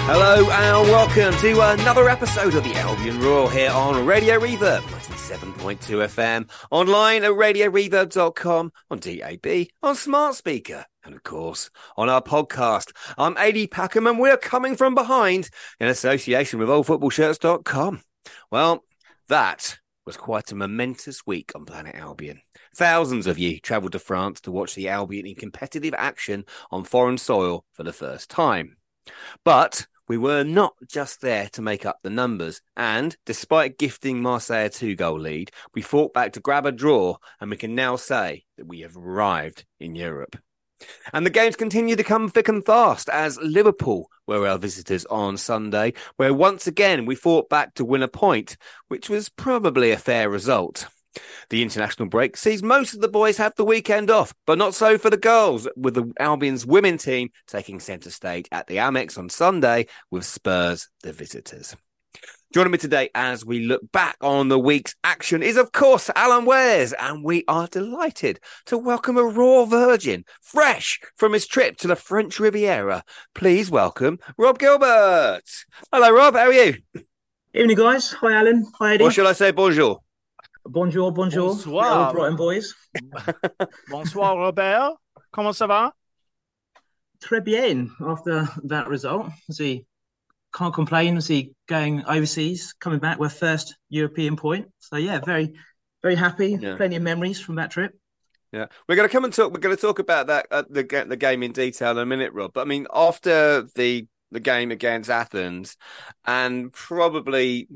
Hello and welcome to another episode of the Albion Roar here on Radio Reverb 97.2 FM, online at radioreverb.com, on DAB, on smart speaker, and of course on our podcast. I'm AD Packham and we're coming from behind in association with oldfootballshirts.com. Well, that was quite a momentous week on Planet Albion. Thousands of you travelled to France to watch the Albion in competitive action on foreign soil for the first time. But we were not just there to make up the numbers, and despite gifting Marseille a 2-goal lead, we fought back to grab a draw, and we can now say that we have arrived in Europe. And the games continue to come thick and fast, as Liverpool were our visitors on Sunday, where once again we fought back to win a point, which was probably a fair result. The international break sees most of the boys have the weekend off, but not so for the girls, with the Albion's women team taking centre stage at the Amex on Sunday with Spurs the visitors. Joining me today as we look back on the week's action is, of course, Alan Wares, and we are delighted to welcome a raw virgin, fresh from his trip to the French Riviera. Please welcome Rob Gilbert. Hello, Rob. How are you? Evening, guys. Hi, Alan. Hi, Eddie. Or shall I say bonjour? Bonjour. Bonsoir. Brighton boys. Bonsoir, Robert. Comment ça va? Très bien after that result. Can't complain. Going overseas, coming back with first European point. So, yeah, very, very happy. Yeah. Plenty of memories from that trip. Yeah, we're going to come and talk. We're going to talk about that the game in detail in a minute, Rob. But I mean, after the game against Athens, and probably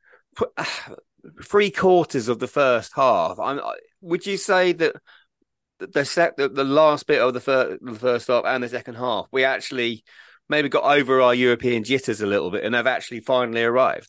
3/4 of the first half, would you say that the last bit of the first half and the second half, we actually maybe got over our European jitters a little bit and have actually finally arrived?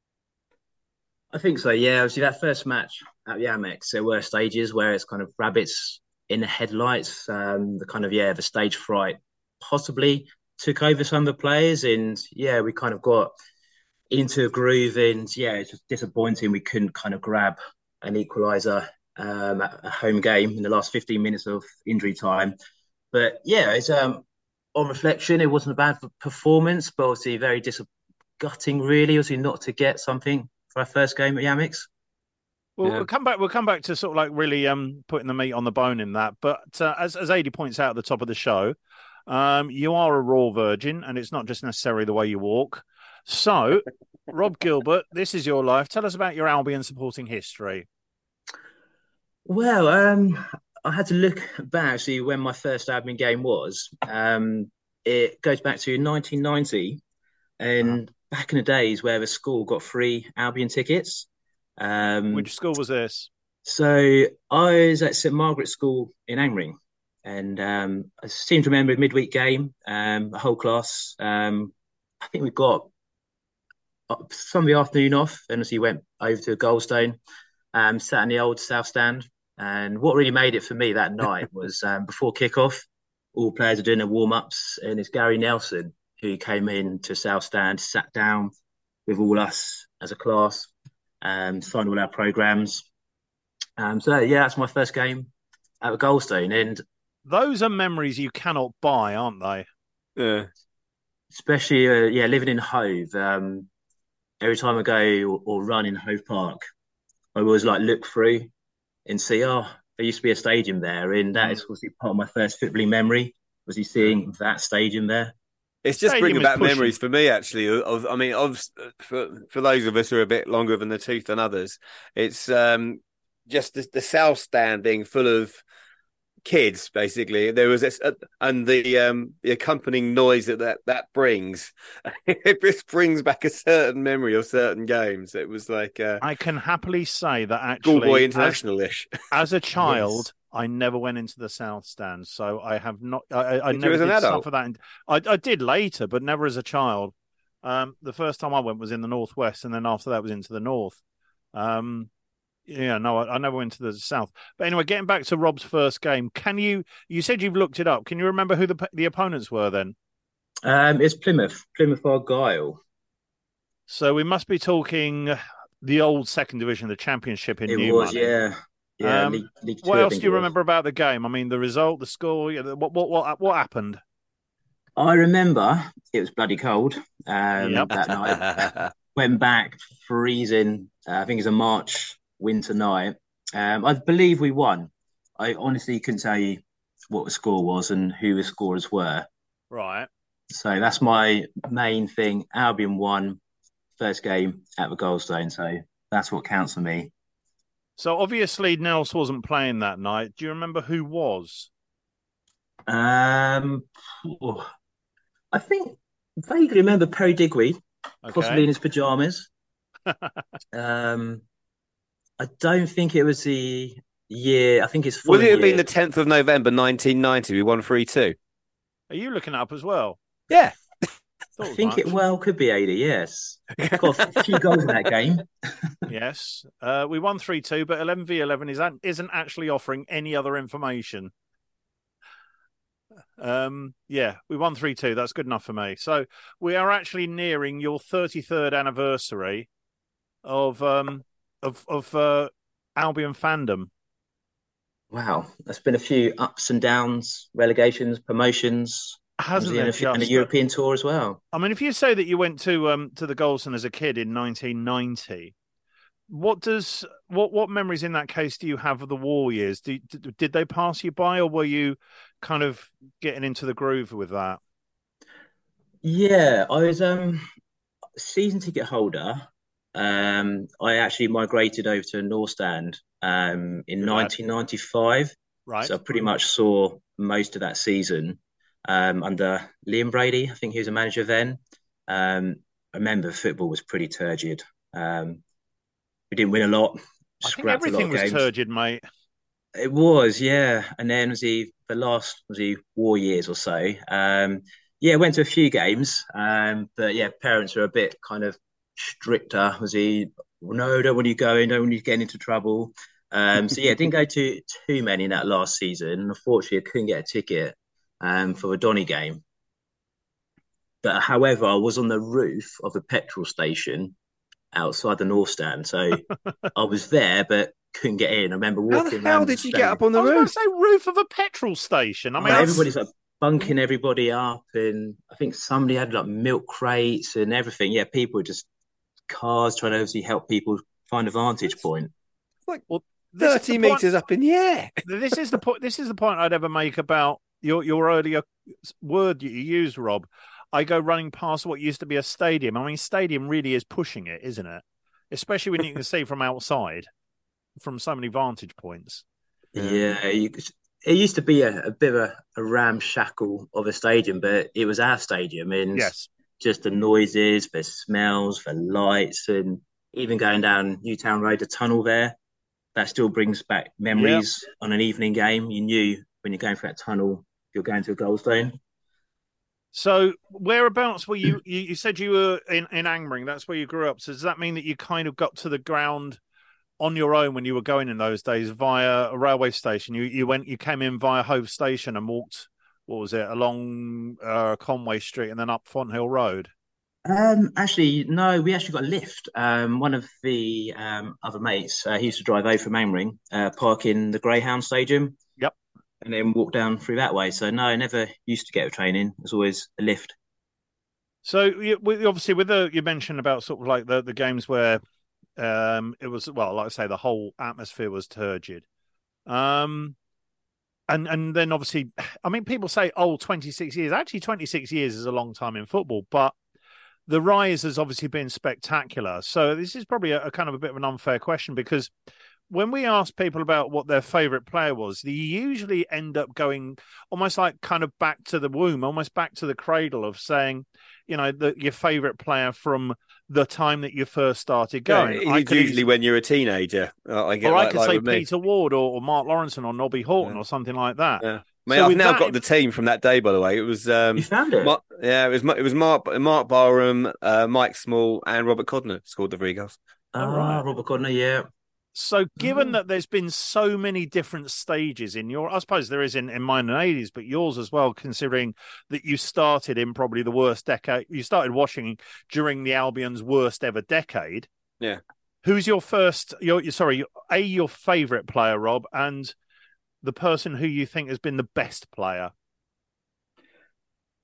I think so, yeah. Obviously, that first match at the Amex, there were stages where it's kind of rabbits in the headlights. The stage fright possibly took over some of the players, and yeah, we kind of got into a groove, and yeah, it's just disappointing we couldn't kind of grab an equaliser at a home game in the last 15 minutes of injury time. But yeah, it's on reflection, it wasn't a bad performance, but obviously very gutting, really, obviously not to get something for our first game at Amex. Well, yeah. We'll come back to sort of like really putting the meat on the bone in that. But as Adi points out at the top of the show, you are a raw virgin, and it's not just necessarily the way you walk. So, Rob Gilbert, this is your life. Tell us about your Albion supporting history. Well, I had to look back, see when my first Albion game was. It goes back to 1990, and back in the days where the school got free Albion tickets. Which school was this? So I was at St Margaret's School in Angering, and I seem to remember a midweek game, the whole class. I think we got some of the afternoon off, and as he went over to Goldstone, sat in the old South Stand. And what really made it for me that night was before kickoff, all players are doing their warm-ups, and it's Gary Nelson who came in to South Stand, sat down with all us as a class, signed all our programmes. That's my first game at Goldstone. And those are memories you cannot buy, aren't they? Yeah. Especially, living in Hove. Every time I go or run in Hove Park, I always look through and see, there used to be a stadium there. And that is obviously part of my first footballing memory, was seeing that stadium there. It's just bringing back memories for me, actually. For those of us who are a bit longer than the tooth than others, it's just the South Stand being full of kids, basically. There was this, and the accompanying noise that brings. It just brings back a certain memory of certain games. It was like I can happily say that actually, schoolboy international-ish. As a child. Yes. I never went into the South Stand, so I have not. I never did suffer that. I did later, but never as a child. The first time I went was in the Northwest, and then after that was into the North. I never went to the South. But anyway, getting back to Rob's first game, you said you've looked it up. Can you remember who the opponents were then? It's Plymouth Argyle. So we must be talking the old second division, the Championship in Newman. It was, yeah. Yeah, League Two, what else do you remember about the game? I mean, the result, the score. What happened? I remember it was bloody cold Yep. that night. Went back freezing. I think it was a March winter night. I believe we won. I honestly couldn't tell you what the score was and who the scorers were. Right. So that's my main thing. Albion won first game at the Goldstone. So that's what counts for me. So obviously Nels wasn't playing that night. Do you remember who was? Um, oh, I think vaguely remember Perry Digweed, possibly in Okay. his pajamas. Um, I don't think it was the year. I think it's Would it following have been year. the 10th of November 1990? We won 3-2. Are you looking up as well? Yeah. I Thought as think it much. well could be 80. Yes, got a few goals in that game. Yes. We won 3-2, but 11v11 isn't actually offering any other information. Yeah, we won 3-2. That's good enough for me. So we are actually nearing your 33rd anniversary of Albion fandom. Wow, there's been a few ups and downs, relegations, promotions, Hasn't obviously, there and a just? European tour as well. I mean, if you say that you went to the Goldson as a kid in 1990, what memories in that case do you have of the war years? Did they pass you by, or were you kind of getting into the groove with that? Yeah, I was season ticket holder. I actually migrated over to North Stand in Good lad. 1995, so Right. I pretty much saw most of that season under Liam Brady. I think he was a manager then. I remember football was pretty turgid. We didn't win a lot, I think scrapped a lot everything of was games. turgid, mate. It was, yeah. And then the last was the war years or so. Yeah, went to a few games. But yeah, parents were a bit kind of stricter. Was he? No, don't want you going. Don't want you getting into trouble. So yeah, didn't go to too many in that last season. Unfortunately, I couldn't get a ticket for the Donny game. But however, I was on the roof of a petrol station outside the North Stand, so I was there, but couldn't get in. I remember How the walking hell around the did you get up stadium. on I the was about to roof? say roof of a petrol station. I Oh, mean, that's everybody's like bunking everybody up, and I think somebody had like milk crates and everything. Yeah, people were just cars trying to obviously help people find a vantage That's point. like well. This is the 30 point. meters up in the air. This is the point. This is the point I'd ever make about your earlier word that you used, Rob. I go running past what used to be a stadium. I mean, stadium really is pushing it, isn't it? Especially when you can see from outside, from so many vantage points. Yeah. Yeah, it used to be a bit of a ramshackle of a stadium, but it was our stadium, and Yes. just the noises, the smells, the lights, and even going down Newtown Road, the tunnel there, that still brings back Yeah. memories on an evening game. You knew when you're going through that tunnel, you're going to a Goldstone. So whereabouts were you? You said you were in Angmering. That's where you grew up. So does that mean that you kind of got to the ground on your own when you were going in those days via a railway station? You came in via Hove Station and walked, what was it, along Conway Street and then up Fonthill Road? Actually, no, we actually got a lift. One of the other mates, he used to drive over from Angmering, park in the Greyhound Stadium, Yep. and then walk down through that way. So no, I never used to get a train in. It was always a lift. So obviously with you mentioned about sort of like the games where it was, well, like I say, the whole atmosphere was turgid. Um, and then obviously, I mean, people say, oh, 26 years. Actually, 26 years is a long time in football, but the rise has obviously been spectacular. So this is probably a kind of a bit of an unfair question because when we ask people about what their favourite player was, they usually end up going almost like kind of back to the womb, almost back to the cradle of saying, you know, your favourite player from the time that you first started Yeah, going. it's usually when you're a teenager. I get Or I could like say with me. Peter Ward or Mark Lawrenson or Nobby Horton Yeah. or something like that. Yeah. Mate, So I've with now that, got the team from that day. By the way, it was You found it? it was Mark Barham, Mike Small, and Robert Codner scored the three goals. all Ah, right. Robert Codner, yeah. So, given Ah. that there's been so many different stages in I suppose there is in mine and 80s, but yours as well, considering that you started in probably the worst decade. You started watching during the Albion's worst ever decade. Yeah. Who's your first, your favourite player, Rob, and the person who you think has been the best player?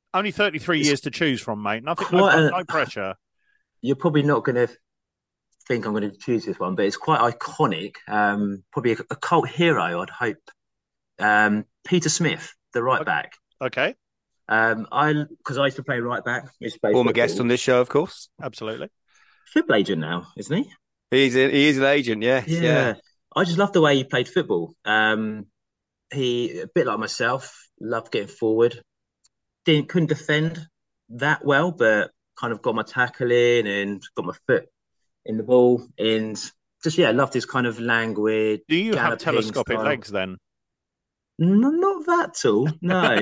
Only 33 It's years to choose from, mate. Nothing, quite no pressure. you're probably not going to think I'm going to choose this one, but it's quite iconic. Probably a cult hero, I'd hope. Peter Smith, the right back. Okay. Because I used to play right back. I used to play Former football. guest on this show, of course. Absolutely. Football agent now, isn't he? He is an agent, yes. Yeah. I just love the way he played football. He, a bit like myself, loved getting forward. Couldn't defend that well, but kind of got my tackle in and got my foot in the ball, and just loved his kind of languid. Do you have telescopic style. legs then? Not that tall, no.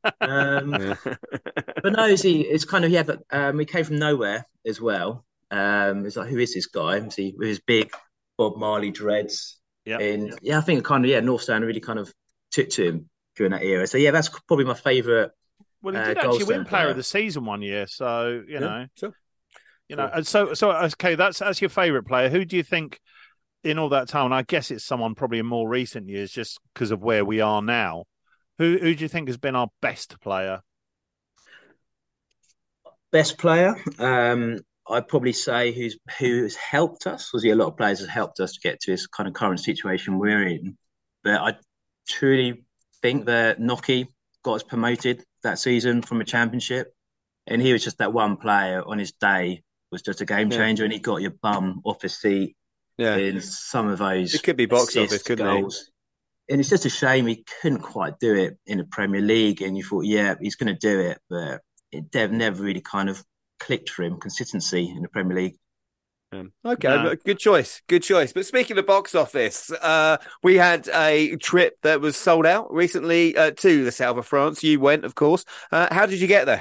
But no, it's kind of he came from nowhere as well. It's like, who is this guy? With his big Bob Marley dreads. Yeah. And I think kind of North Stand really kind of took to him during that era. So that's probably my favourite. Well, he did actually win Player of the Season one year, so you know, sure. You know, and so okay, that's your favourite player. Who do you think in all that time? And I guess it's someone probably in more recent years, just because of where we are now. Who do you think has been our best player? Best player, I'd probably say who's helped us. A lot of players have helped us to get to this kind of current situation we're in. But I truly think that Nocky got us promoted that season from a championship, and he was just that one player on his day was just a game changer, and he got your bum off his seat in some of those. It could be box office, couldn't goals. And it's just a shame he couldn't quite do it in the Premier League. And you thought, he's going to do it, but it never really kind of clicked for him. Consistency in the Premier League. Okay, good choice. But speaking of box office, we had a trip that was sold out recently to the south of France. You went, of course. How did you get there?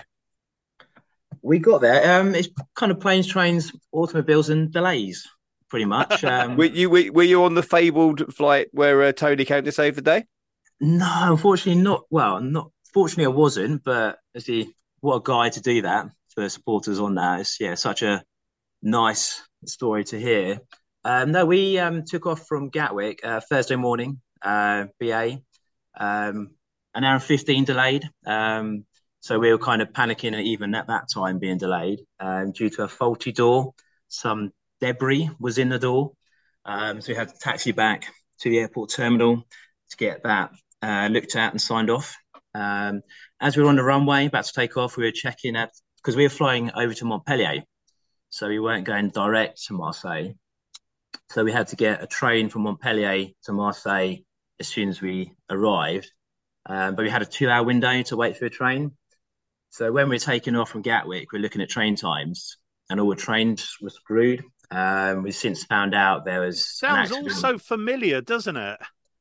We got there. It's kind of planes, trains, automobiles, and delays, pretty much. Were you on the fabled flight where Tony came to save the day? No, unfortunately not. Well, fortunately I wasn't. But what a guy to do that for supporters on that. It's such a nice story to hear. No, we took off from Gatwick Thursday morning, BA, an hour and 15 delayed. So we were kind of panicking, even at that time being delayed due to a faulty door. Some debris was in the door. So we had to taxi back to the airport terminal to get that looked at and signed off. As we were on the runway, about to take off, we were checking because we were flying over to Montpellier. So we weren't going direct to Marseille. So we had to get a train from Montpellier to Marseille as soon as we arrived. But we had a 2-hour window to wait for a train. So when we were taking off from Gatwick, we're looking at train times, and all the trains were screwed. We've since found out there was sounds all so familiar, doesn't it?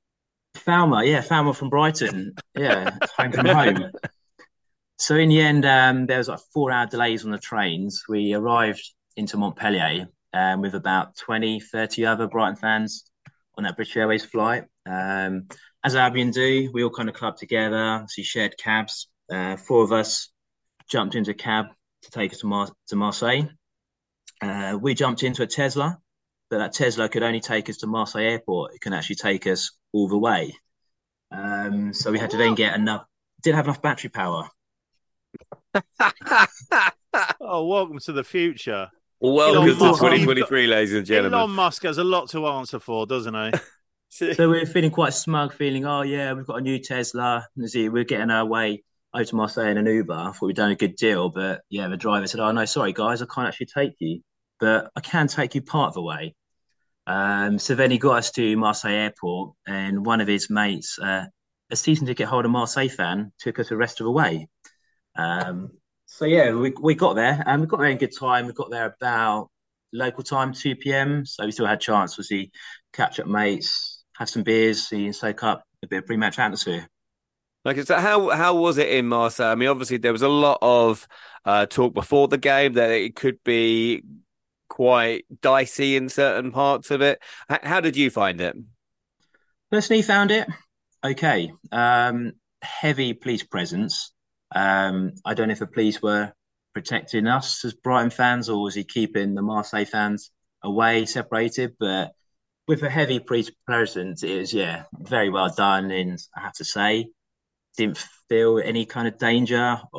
Falmer from Brighton. Yeah, home from home. So in the end, there was 4-hour delays on the trains. We arrived into Montpellier with about 20, 30 other Brighton fans on that British Airways flight. As Albion do, we all kind of clubbed together. So shared cabs. 4 of us jumped into a cab to take us to Marseille. We jumped into a Tesla, but that Tesla could only take us to Marseille Airport. It can actually take us all the way. So we had to then didn't have enough battery power. Oh, welcome to the future. Welcome to 2023, ladies and gentlemen. Elon Musk has a lot to answer for, doesn't he? So we were feeling quite smug, we've got a new Tesla. We're getting our way over to Marseille in an Uber. I thought we'd done a good deal, but the driver said, "Oh no, sorry guys, I can't actually take you, but I can take you part of the way." So then he got us to Marseille Airport, and one of his mates, a season ticket holder Marseille fan, took us the rest of the way. We got there, and we got there in good time. We got there about local time, 2 p.m. So we still had a chance to catch up mates, have some beers, and soak up a bit of pre-match atmosphere. Okay, so how was it in Marseille? I mean, obviously there was a lot of talk before the game that it could be quite dicey in certain parts of it. How did you find it? Personally, found it okay. Heavy police presence. I don't know if the police were protecting us as Brighton fans, or was he keeping the Marseille fans away, separated? But with a heavy police presence, it was very well done. And I have to say, didn't feel any kind of danger or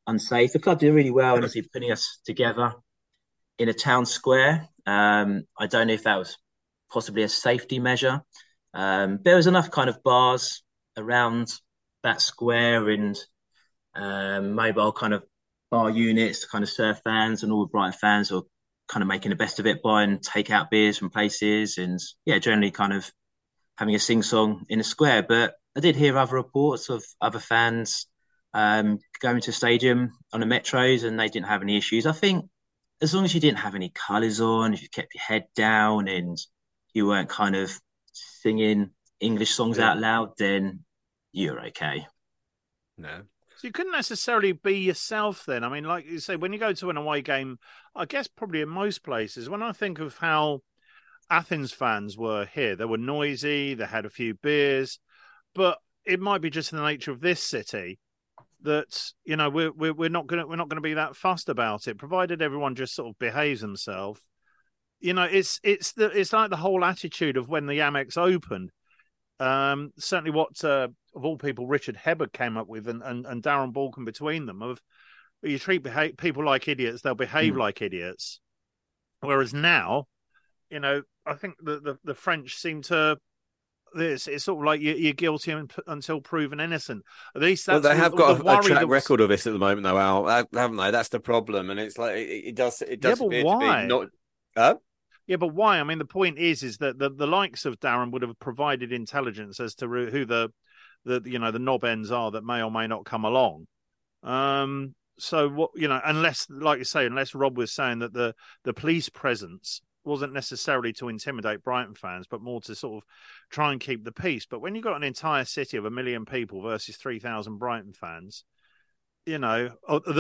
unsafe. The club did really well in obviously putting us together in a town square. I don't know if that was possibly a safety measure. There was enough kind of bars around that square and mobile kind of bar units to kind of serve fans, and all the Brighton fans are kind of making the best of it, buying takeout beers from places, and yeah, generally kind of having a sing song in the square. But I did hear other reports of other fans going to the stadium on the metros, and they didn't have any issues. I think as long as you didn't have any colours on, if you kept your head down and you weren't kind of singing English songs out loud, then you're okay. No. So you couldn't necessarily be yourself then. I mean, like you say, when you go to an away game, I guess probably in most places, when I think of how Athens fans were here, they were noisy, they had a few beers, but it might be just the nature of this city that, you know, we're not gonna be that fussed about it, provided everyone just sort of behaves themselves. You know, it's like the whole attitude of when the Amex opened. Certainly what of all people Richard Hebbard came up with, and Darren Balkan between them, of you treat people like idiots, they'll behave like idiots. Whereas now, you know, I think the French seem to this. It's sort of like you're guilty until proven innocent. At least that's they have got a track record of this at the moment, though, Al, haven't they? That's the problem, and it's like it does. Yeah, but why? To be not. Yeah, but why? I mean, the point is that the likes of Darren would have provided intelligence as to who the knob ends are that may or may not come along. So what, you know, unless, like you say, unless Rob was saying that the police presence wasn't necessarily to intimidate Brighton fans, but more to sort of try and keep the peace. But when you've got an entire city of 1 million people versus 3,000 Brighton fans, you know,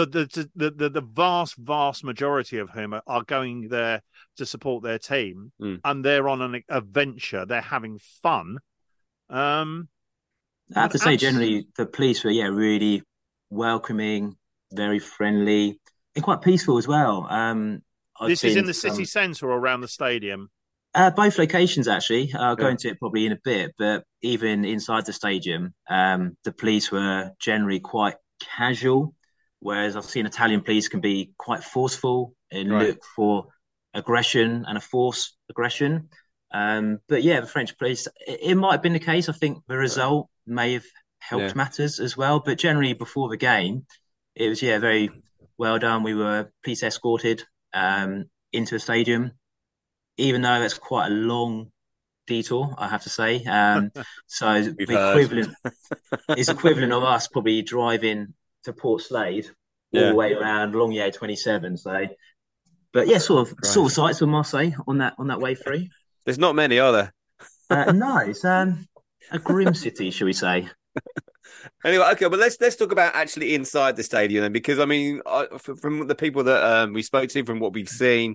the vast majority of whom are going there to support their team, and they're on an adventure, they're having fun. I have to say, generally, the police were really welcoming, very friendly, and quite peaceful as well. This is in the city centre or around the stadium? Both locations, actually. I'll go into it probably in a bit, but even inside the stadium, the police were generally quite casual, whereas I've seen Italian police can be quite forceful and look for aggression and a force aggression. But yeah, the French police, it might have been the case. I think the result may have helped matters as well. But generally, before the game, it was very well done. We were police escorted into the stadium, even though that's quite a long detour, I have to say. So the equivalent is equivalent of us probably driving to Port Slade all the way around along the A27. So, but yeah, sort of sights of Marseille on that way through. There's not many, are there? No, it's a grim city, shall we say? Anyway, okay, but let's talk about actually inside the stadium then, because I mean, from the people that we spoke to, from what we've seen,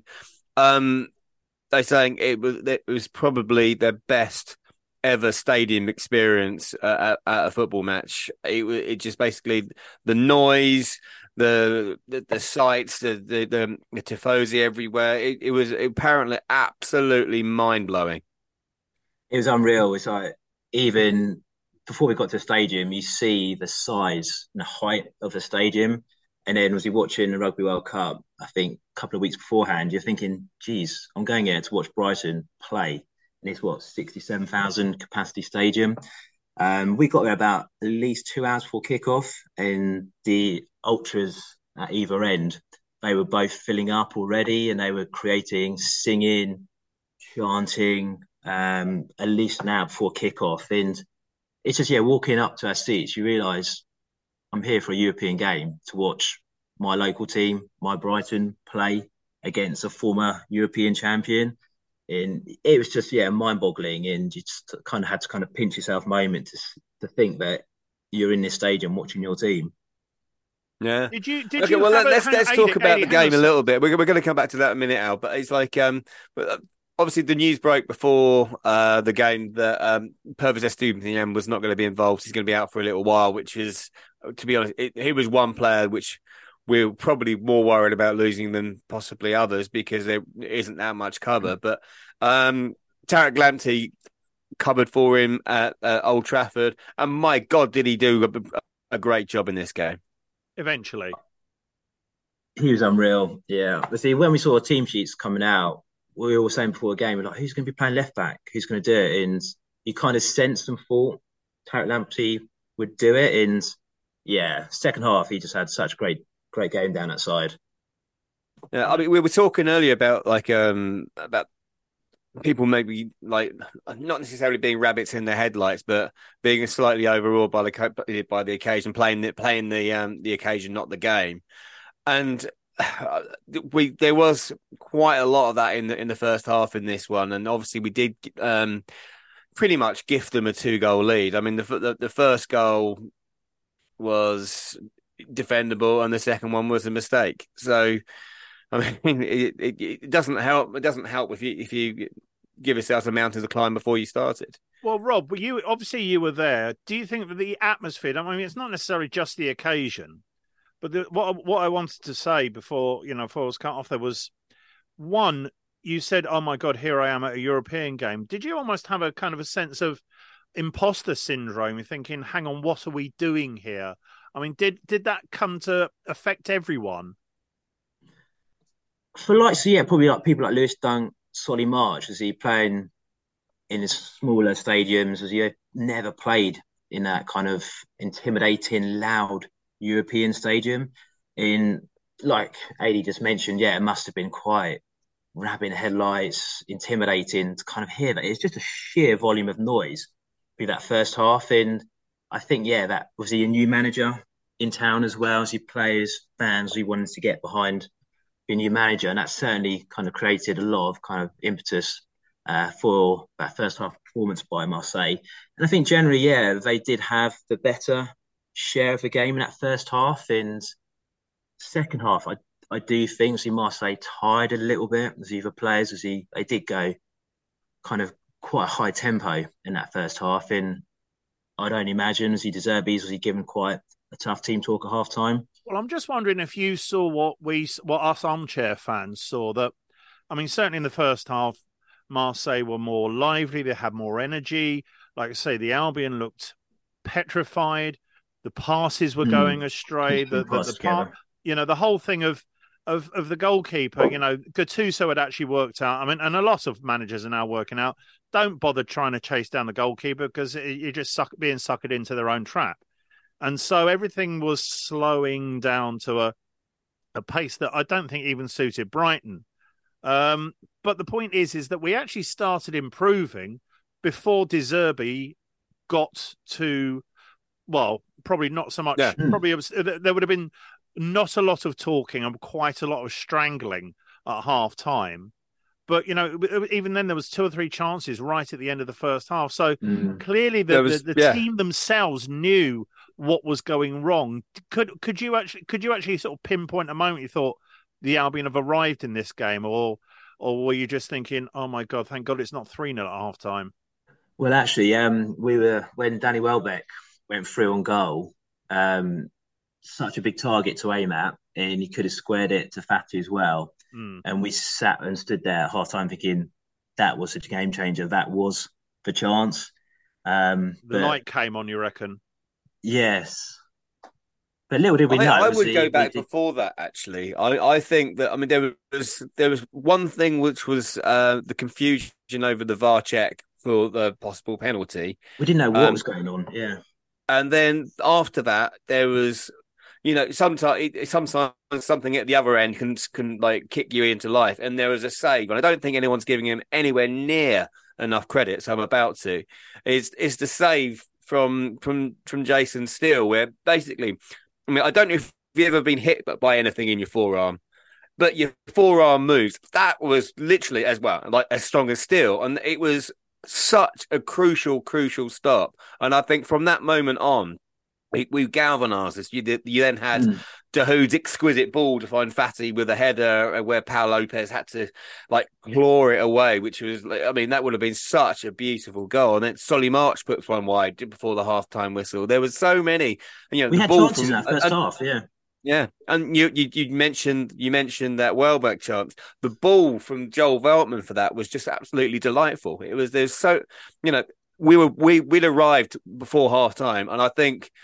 they're saying it was probably their best ever stadium experience at a football match. It just basically the noise, the sights, the tifosi everywhere. It was apparently absolutely mind blowing. It was unreal. It's like, even before we got to the stadium, you see the size and the height of the stadium. And then as you're watching the Rugby World Cup, I think a couple of weeks beforehand, you're thinking, geez, I'm going here to watch Brighton play. And it's 67,000 capacity stadium. We got there about at least 2 hours before kickoff, and the ultras at either end, they were both filling up already, and they were creating, singing, chanting, at least an hour before kickoff. And it's just, walking up to our seats, you realise I'm here for a European game to watch my local team, my Brighton, play against a former European champion. And it was just, mind-boggling. And you just kind of had to kind of pinch yourself a moment to think that you're in this stadium watching your team. Yeah. Did you let's talk about the game a little bit. We're going to come back to that in a minute, Al. But it's like, obviously the news broke before the game that Pervis Estupiñán was not going to be involved. He's going to be out for a little while, which is, to be honest, he was one player which we're probably more worried about losing than possibly others, because there isn't that much cover. But Tariq Lamptey covered for him at Old Trafford, and my God, did he do a great job in this game. Eventually. He was unreal. Yeah. But see, when we saw the team sheets coming out, we were all saying before the game, we're like, who's going to be playing left back? Who's going to do it? And you kind of sensed and thought Tarek Lamptey would do it. And yeah, second half, he just had such a great game down that side. Yeah, I mean, we were talking earlier about people maybe like not necessarily being rabbits in their headlights, but being slightly overawed by the occasion, playing the occasion, not the game. And there was quite a lot of that in the first half in this one, and obviously we did pretty much gift them a 2-goal lead. I mean, the first goal was defendable, and the second one was a mistake. So, I mean, it doesn't help. It doesn't help if you give yourself a mountain to climb before you started. Well, Rob, you were there. Do you think that the atmosphere? I mean, it's not necessarily just the occasion, but what I wanted to say before I was cut off there was one. You said, "Oh my God, here I am at a European game." Did you almost have a kind of a sense of imposter syndrome? You're thinking, "Hang on, what are we doing here?" I mean, did that come to affect everyone? Probably like people like Lewis Dunk, Solly March, as he playing in the smaller stadiums, as he never played in that kind of intimidating, loud European stadium. In like AD just mentioned, yeah, it must have been quite rabbit headlights, intimidating to kind of hear that. It's just a sheer volume of noise through that first half. And I think, yeah, that was he a new manager in town as well as he players, fans, he wanted to get behind the new manager. And that certainly kind of created a lot of kind of impetus for that first half performance by Marseille. And I think generally, yeah, they did have the better share of the game in that first half. And second half, I do think see Marseille tired a little bit as either players as they did go kind of quite a high tempo in that first half. And I'd only imagine as he deserved was he given quite a tough team talk at half time. Well, I'm just wondering if you saw what us armchair fans saw. That, I mean, certainly in the first half, Marseille were more lively. They had more energy. Like I say, the Albion looked petrified. The passes were going astray. The whole thing of the goalkeeper. Gattuso had actually worked out. I mean, and a lot of managers are now working out. Don't bother trying to chase down the goalkeeper because you're just being suckered into their own trap. And so everything was slowing down to a pace that I don't think even suited Brighton. But the point is that we actually started improving before De Zerbi got to, well, probably not so much. Yeah. Probably there would have been not a lot of talking and quite a lot of strangling at half time. But, even then there was 2 or 3 chances right at the end of the first half. So clearly the team themselves knew what was going wrong. Could you actually sort of pinpoint a moment you thought the Albion have arrived in this game, or were you just thinking, oh my God, thank God it's not 3-0 at half time? Well, actually, when Danny Welbeck went through on goal, such a big target to aim at, and he could have squared it to Fati as well. And we sat and stood there at half time thinking that was a game changer. That was the chance. The light came on, you reckon? Yes. But little did we know. I would go back before that, actually. I think that, I mean, there was one thing which was the confusion over the VAR check for the possible penalty. We didn't know what was going on, yeah. And then after that, there was, sometimes something at the other end can like kick you into life. And there was a save, and I don't think anyone's giving him anywhere near enough credit, so I'm about to. It's the save from Jason Steele, where basically, I mean, I don't know if you've ever been hit by anything in your forearm, but your forearm moves. That was literally as well, like as strong as steel, and it was such a crucial stop. And I think from that moment on, we galvanised us. You then had Dahoud's exquisite ball to find Fati with a header where Paul Lopez had to like claw it away, which was, I mean, that would have been such a beautiful goal. And then Solly March puts one wide before the half-time whistle. There was so many. We had chances in that first half, yeah. Yeah, and you mentioned that Welbeck chance. The ball from Joel Veltman for that was just absolutely delightful. We'd arrived before half time, and I think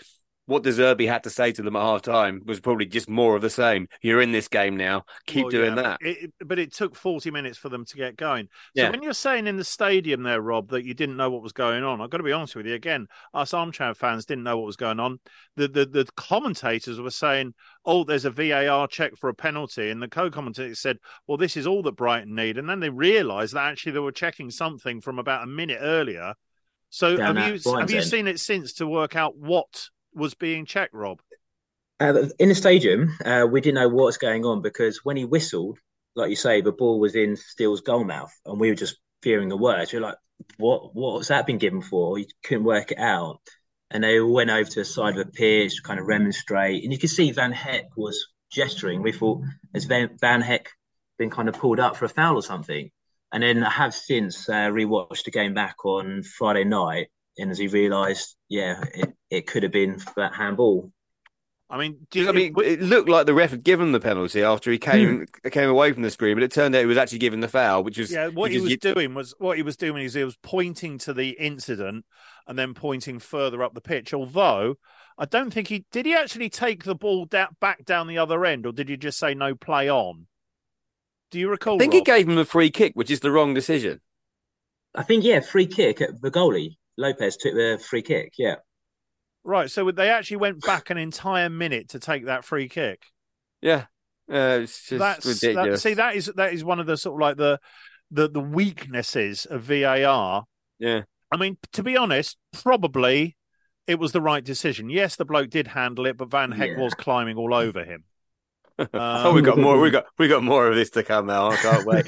what De Zerbi had to say to them at half time was probably just more of the same. You're in this game now. Keep doing that. But it took 40 minutes for them to get going. So when you're saying in the stadium there, Rob, that you didn't know what was going on, I've got to be honest with you. Again, us armchair fans didn't know what was going on. The commentators were saying, oh, there's a VAR check for a penalty. And the co-commentators said, well, this is all that Brighton need. And then they realised that actually they were checking something from about a minute earlier. So have you seen it since to work out what was being checked, Rob? In the stadium, we didn't know what was going on because when he whistled, like you say, the ball was in Steele's goal mouth, and we were just fearing the worst. You're like, what's that been given for? You couldn't work it out. And they all went over to the side of the pitch to kind of remonstrate. And you could see Van Hecke was gesturing. We thought, has Van Hecke been kind of pulled up for a foul or something? And then I have since rewatched the game back on Friday night, and as he realised, it could have been for that handball. I mean, it looked like the ref had given the penalty after he came away from the screen, but it turned out he was actually given the foul, which was what he was doing is he was pointing to the incident and then pointing further up the pitch. Although I don't think did he actually take the ball back down the other end, or did he just say no play on? Do you recall? I think Rob? he gave him a free kick, which is the wrong decision. I think free kick. The goalie Lopez took the free kick. Yeah. Right, so they actually went back an entire minute to take that free kick. Yeah, it's just ridiculous. That is one of the sort of like the weaknesses of VAR. Yeah, I mean, to be honest, probably it was the right decision. Yes, the bloke did handle it, but Van Hecke was climbing all over him. We got more. We got more of this to come now. I can't wait.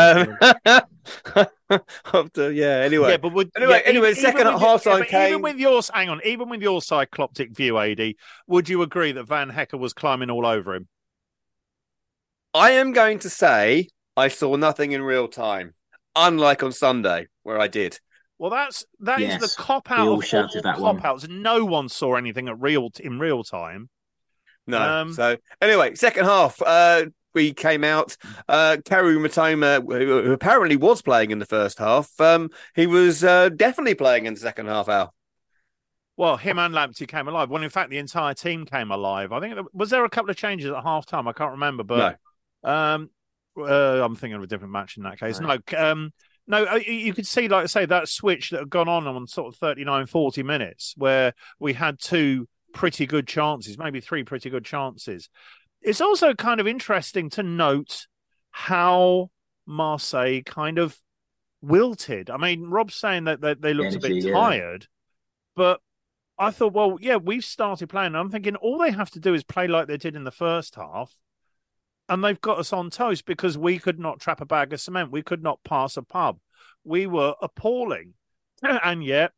Anyway. Anyway. Second half time came. Even with your cycloptic view, AD, would you agree that Van Hecke was climbing all over him? I am going to say I saw nothing in real time, unlike on Sunday where I did. Well, that is the cop out of all cop outs. No one saw anything in real time. No. So anyway, second half, we came out. Kaoru Mitoma, who apparently was playing in the first half, he was definitely playing in the second half, Al. Well, him and Lamptey came alive. Well, in fact, the entire team came alive. I think was there a couple of changes at half time? I can't remember, but I'm thinking of a different match in that case. No, you could see, like I say, that switch that had gone on sort of 39, 40 minutes where we had two pretty good chances, maybe three pretty good chances. It's also kind of interesting to note how Marseille kind of wilted. I mean, Rob's saying that they looked a bit tired, but I thought, well, yeah, we've started playing. And I'm thinking all they have to do is play like they did in the first half, and they've got us on toast because we could not trap a bag of cement. We could not pass a pub. We were appalling. And yet,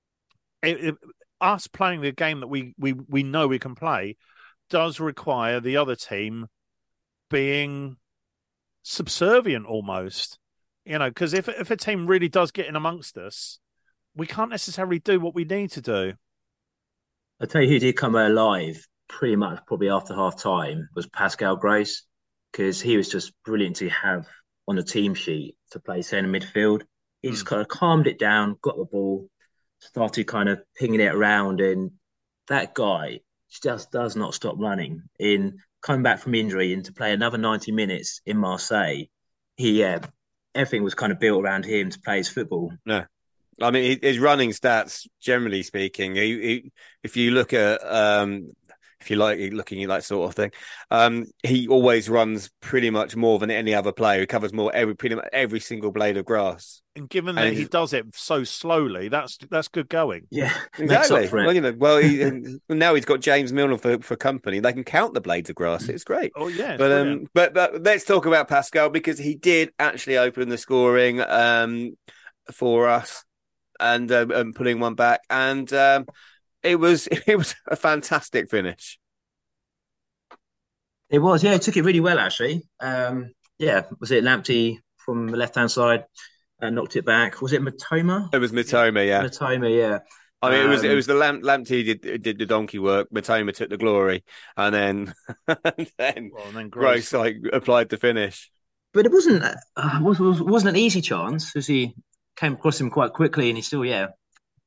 us playing the game that we know we can play does require the other team being subservient almost. You know, because if a team really does get in amongst us, we can't necessarily do what we need to do. I'll tell you who did come alive pretty much probably after half time was Pascal Gross, because he was just brilliant to have on the team sheet to play centre midfield. He just kind of calmed it down, got the ball, started kind of pinging it around, and that guy just does not stop running. In coming back from injury and to play another 90 minutes in Marseille, everything was kind of built around him to play his football. No. I mean, his running stats, generally speaking, if you look at, if you like looking at that sort of thing, he always runs pretty much more than any other player. He covers pretty much every single blade of grass. And given that he does it so slowly, that's good going. Yeah, exactly. Now he's got James Milner for company. They can count the blades of grass. It's great. Oh yeah, but let's talk about Pascal, because he did actually open the scoring for us. And putting one back, and it was a fantastic finish. It was, he took it really well actually. Was it Lamptey from the left hand side knocked it back? Was it Mitoma? It was Mitoma, yeah. Mitoma, yeah. I mean, it was the Lamptey did the donkey work. Mitoma took the glory, and then Gross applied the finish. But it wasn't an easy chance, as he came across him quite quickly, and he still,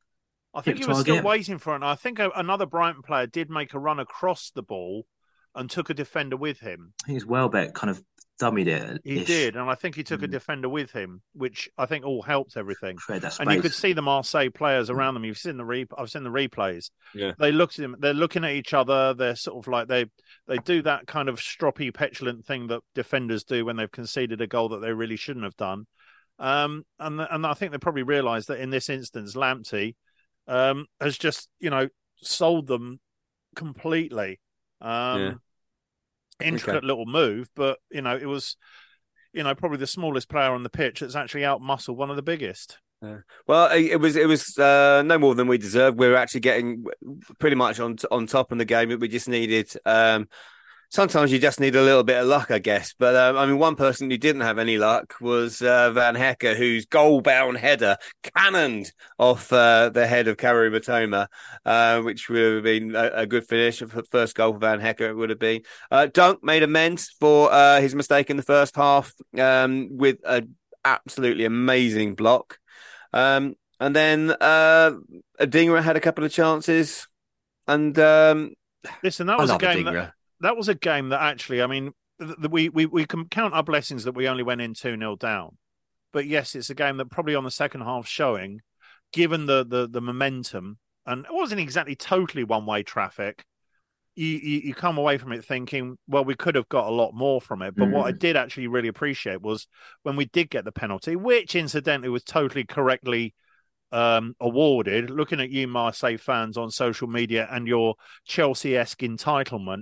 I hit think the he was still target. waiting for it. And I think another Brighton player did make a run across the ball and took a defender with him. I think it's Welbeck kind of dummied it He ish. did, and I think he took a defender with him, which I think all helped everything. Create that And you could space. see the Marseille players around them. I've seen the replays. Yeah. They looked at him. They're looking at each other. They're sort of like they do that kind of stroppy, petulant thing that defenders do when they've conceded a goal that they really shouldn't have done. And I think they probably realised that in this instance, Lamptey has just sold them completely. Yeah. Intricate little move, but it was probably the smallest player on the pitch that's actually outmuscled one of the biggest. Well, it was no more than we deserved. We were actually getting pretty much on top of the game. We just needed. Sometimes you just need a little bit of luck, I guess. But I mean, one person who didn't have any luck was Van Hecke, whose goal-bound header cannoned off the head of Karu Matoma, which would have been a good finish. First goal for Van Hecke, it would have been. Dunk made amends for his mistake in the first half with an absolutely amazing block. And then Adingra had a couple of chances. And listen, that was a game that was a game that actually, I mean, we can count our blessings that we only went in 2-0 down. But yes, it's a game that probably on the second half showing, given the momentum, and it wasn't exactly totally one-way traffic, you come away from it thinking, well, we could have got a lot more from it. But what I did actually really appreciate was when we did get the penalty, which incidentally was totally correctly awarded, looking at you Marseille fans on social media and your Chelsea-esque entitlement,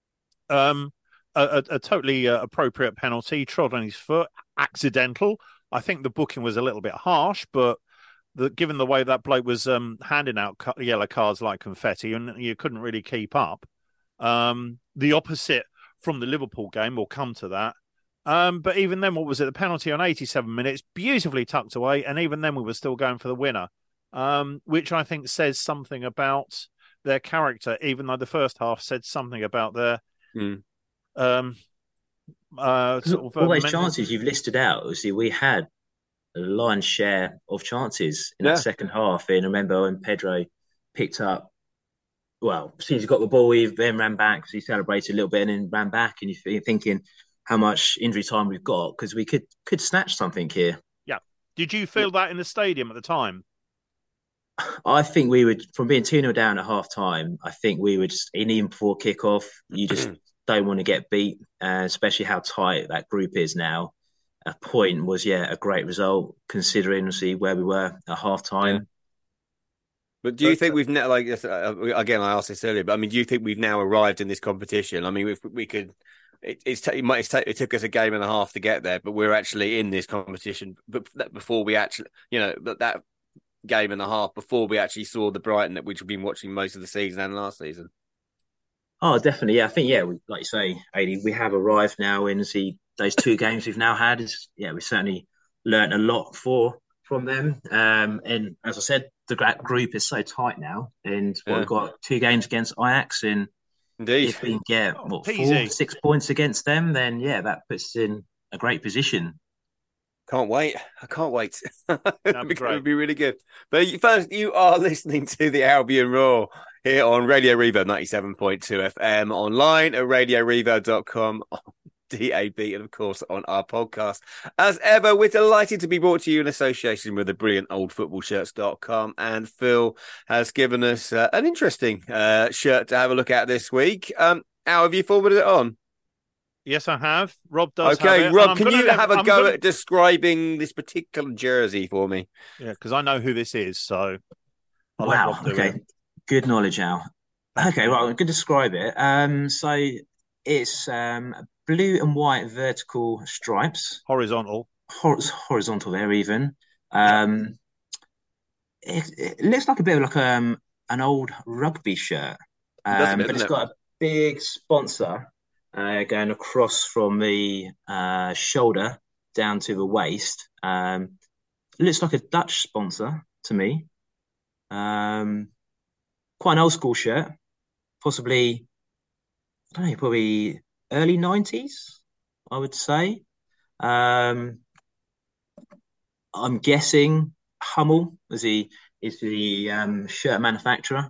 a totally appropriate penalty, trod on his foot, accidental. I think the booking was a little bit harsh, but given the way that bloke was handing out yellow cards like confetti, and you couldn't really keep up. The opposite from the Liverpool game, we'll come to that. But even then, what was it? The penalty on 87 minutes, beautifully tucked away, and even then we were still going for the winner, which I think says something about their character, even though the first half said something about their all those chances you've listed out. Obviously, we had a lion's share of chances in that second half. And I remember when Pedro picked up, well, as soon as he got the ball, he then ran back because he celebrated a little bit and then ran back. And you're thinking how much injury time we've got because we could snatch something here. Yeah. Did you feel that in the stadium at the time? I think we would, from being 2-0 down at half time, I think we would just, even before kickoff, you just don't want to get beat, especially how tight that group is now. A point was, a great result considering where we were at half time. Yeah. But do you think we've now, like, again, I asked this earlier, but I mean, do you think we've now arrived in this competition? I mean, if we could, it took us a game and a half to get there, but we're actually in this competition. But before we actually, that game and a half before we actually saw the Brighton that we've been watching most of the season and last season. Oh, definitely. Yeah, I think, like you say, Adi, we have arrived now in those two games we've now had. We certainly learned a lot from them. And as I said, the group is so tight now. And we've got 2 games against Ajax. And indeed, if we can get 4-6 points against them, then that puts us in a great position. Can't wait. I can't wait. It would be really good. But first, you are listening to the Albion Roar here on Radio Reverb 97.2 FM, online at radioreverb.com, on DAB, and of course on our podcast. As ever, we're delighted to be brought to you in association with the brilliant oldfootballshirts.com. And Phil has given us an interesting shirt to have a look at this week. Al, have you forwarded it on? Yes, I have. Rob does. Okay, Rob, can you have a go at describing this particular jersey for me? Yeah, because I know who this is, so I'll let Rob do it. Good knowledge, Al. Okay, right, I'm going to describe it. So it's blue and white vertical stripes. Horizontal. Horizontal there, even. It looks like a bit of like an old rugby shirt, but it's got a big sponsor. Going across from the shoulder down to the waist. It looks like a Dutch sponsor to me. Quite an old school shirt. Possibly, I don't know, probably early 90s, I would say. I'm guessing Hummel, as he is the shirt manufacturer.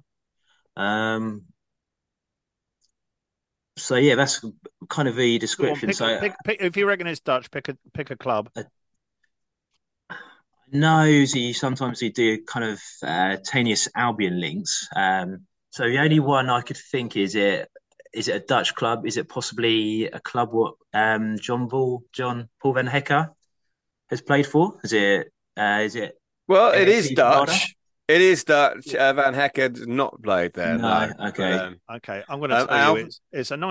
So yeah, that's kind of the Go on, description. pick, if you reckon it's Dutch, pick a club. Knows he sometimes he do kind of tenuous Albion links. So the only one I could think is it a Dutch club? Is it possibly a club what John Paul van Hecker has played for? Is it Well, it is FC Sparta? Dutch. It is Dutch. Van Hecke's not played there. No, No. okay. Okay, I'm going to tell you it's a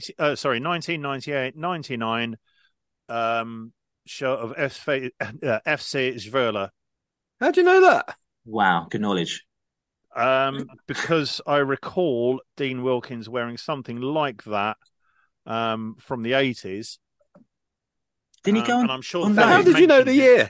1998-99 show of FC Zwolle. How do you know that? Wow, good knowledge. Because I recall Dean Wilkins wearing something like that from the 80s. Didn't he go on? And I'm sure. How did you know the year?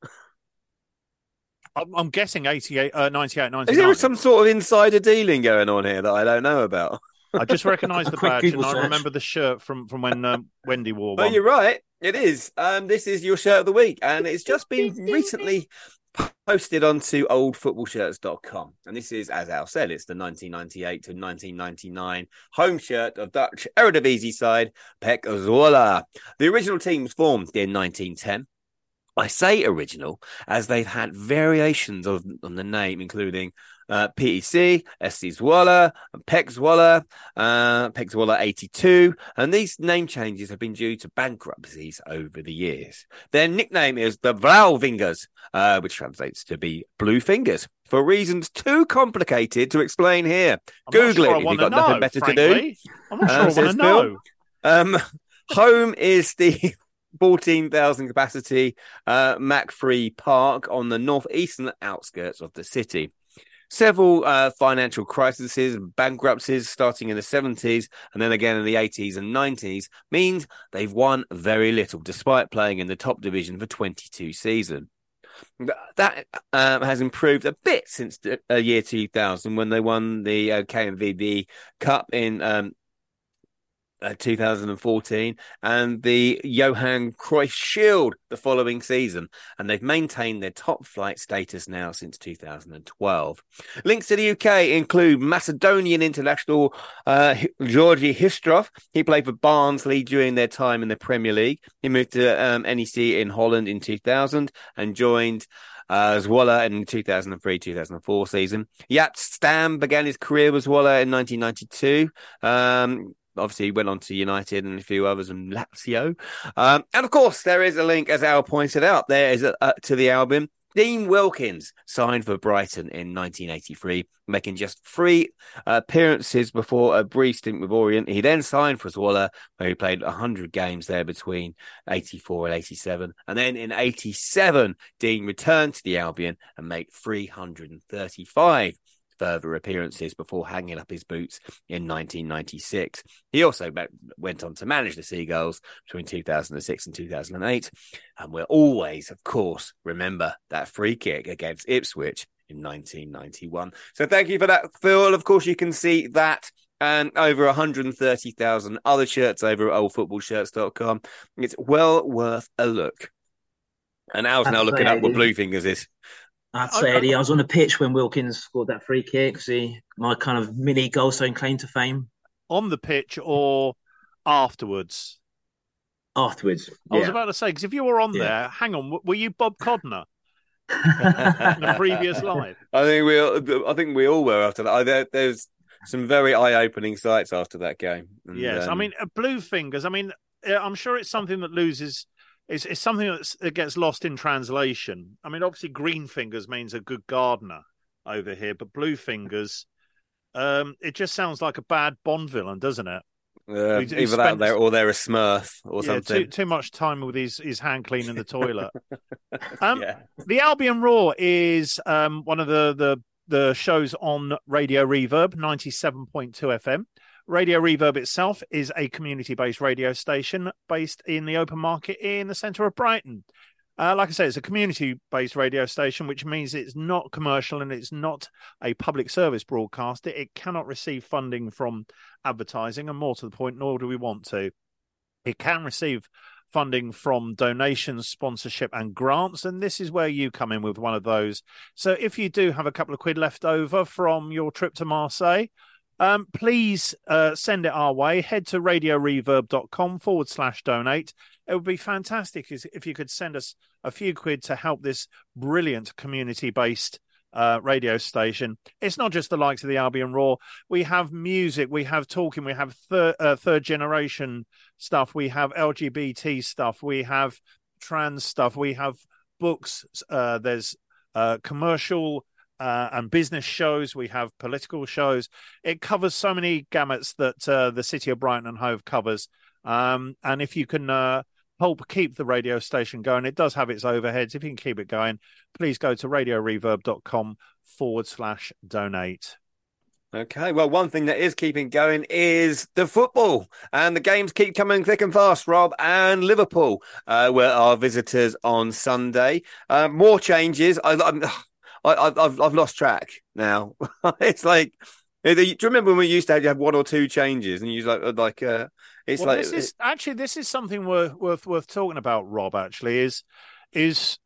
I'm guessing 98, 99. Is there some sort of insider dealing going on here that I don't know about? I just recognise the badge Google and search. I remember the shirt from when Wendy wore Well, one. you're right. It is. This is your shirt of the week, and it's just been recently posted onto oldfootballshirts.com. And this is, as Al said, it's the 1998 to 1999 home shirt of Dutch Eredivisie side PEC Zwolle. The original team was formed in 1910. I say original as they've had variations on the name, including PEC, SC Zwolle, PEC Zwolle, PEC Zwolle 82, and these name changes have been due to bankruptcies over the years. Their nickname is the Blauwvingers, which translates to be blue fingers, for reasons too complicated to explain here. Google it if you've got nothing better to do. I'm not sure I want to know. Home is the 14,000 capacity Mac-Free Park on the northeastern outskirts of the city. Several financial crises and bankruptcies starting in the 70s and then again in the 80s and 90s means they've won very little despite playing in the top division for 22 seasons. That has improved a bit since the year 2000 when they won the KNVB Cup in 2014 and the Johan Cruyff Shield the following season, and they've maintained their top flight status now since 2012. Links to the UK include Macedonian international Georgi Histrov. He played for Barnsley during their time in the Premier League. He moved to NEC in Holland in 2000 and joined Zwolle in 2003-2004 season. Jaap Stam began his career with Zwolle in 1992. Obviously, he went on to United and a few others and Lazio. And of course, there is a link, as Al pointed out, there is to the album. Dean Wilkins signed for Brighton in 1983, making just 3 appearances before a brief stint with Orient. He then signed for Zwolle, where he played 100 games there between 84 and 87. And then in 87, Dean returned to the Albion and made 335 further appearances before hanging up his boots in 1996. He also went on to manage the Seagulls between 2006 and 2008. And we'll always, of course, remember that free kick against Ipswich in 1991. So thank you for that, Phil. Of course, you can see that and over 130,000 other shirts over at oldfootballshirts.com. It's well worth a look. And Al's now looking up what Bluefingers is. I'd say, Eddie, I was on the pitch when Wilkins scored that free kick. See, my kind of mini Goldstone claim to fame. On the pitch or afterwards? Afterwards. I was about to say, because if you were on there, hang on, were you Bob Codner in the previous life? I think we all were after that. There's some very eye-opening sights after that game. And, yes, I mean, blue fingers. I mean, I'm sure it's something that loses. It's something that gets lost in translation. I mean, obviously, green fingers means a good gardener over here, but blue fingers, it just sounds like a bad Bond villain, doesn't it? Either that or they're a Smurf or something. Too much time with his hand cleaning the toilet. The Albion Roar is one of the shows on Radio Reverb, 97.2 FM. Radio Reverb itself is a community-based radio station based in the open market in the centre of Brighton. Like I say, it's a community-based radio station, which means it's not commercial and it's not a public service broadcaster. It cannot receive funding from advertising, and more to the point, nor do we want to. It can receive funding from donations, sponsorship, and grants. And this is where you come in with one of those. So if you do have a couple of quid left over from your trip to Marseille, please send it our way. Head to radioreverb.com/donate. It would be fantastic if you could send us a few quid to help this brilliant community-based radio station. It's not just the likes of the Albion Roar. We have music, we have talking, we have third generation stuff, we have LGBT stuff, we have trans stuff, we have books, there's commercial and business shows, we have political shows. It covers so many gamuts that the City of Brighton and Hove covers. And if you can help keep the radio station going, it does have its overheads. If you can keep it going, please go to radioreverb.com/donate. Okay, well, one thing that is keeping going is the football, and the games keep coming thick and fast. Rob, and Liverpool were our visitors on Sunday. More changes. I've lost track now. It's like, do you remember when we used to have one or two changes, and you it's well, this is something worth talking about, Rob. Actually, is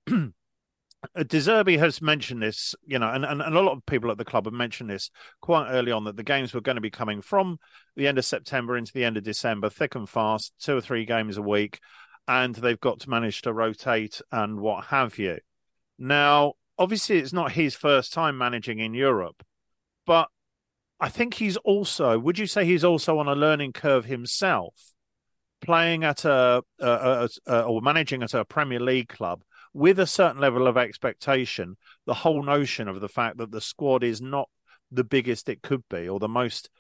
De Zerbi has mentioned this, and a lot of people at the club have mentioned this quite early on, that the games were going to be coming from the end of September into the end of December, thick and fast, 2 or 3 games a week, and they've got to manage to rotate and what have you. Now, obviously, it's not his first time managing in Europe, but I think would you say he's also on a learning curve himself, playing at or managing at a Premier League club with a certain level of expectation, the whole notion of the fact that the squad is not the biggest it could be, or the most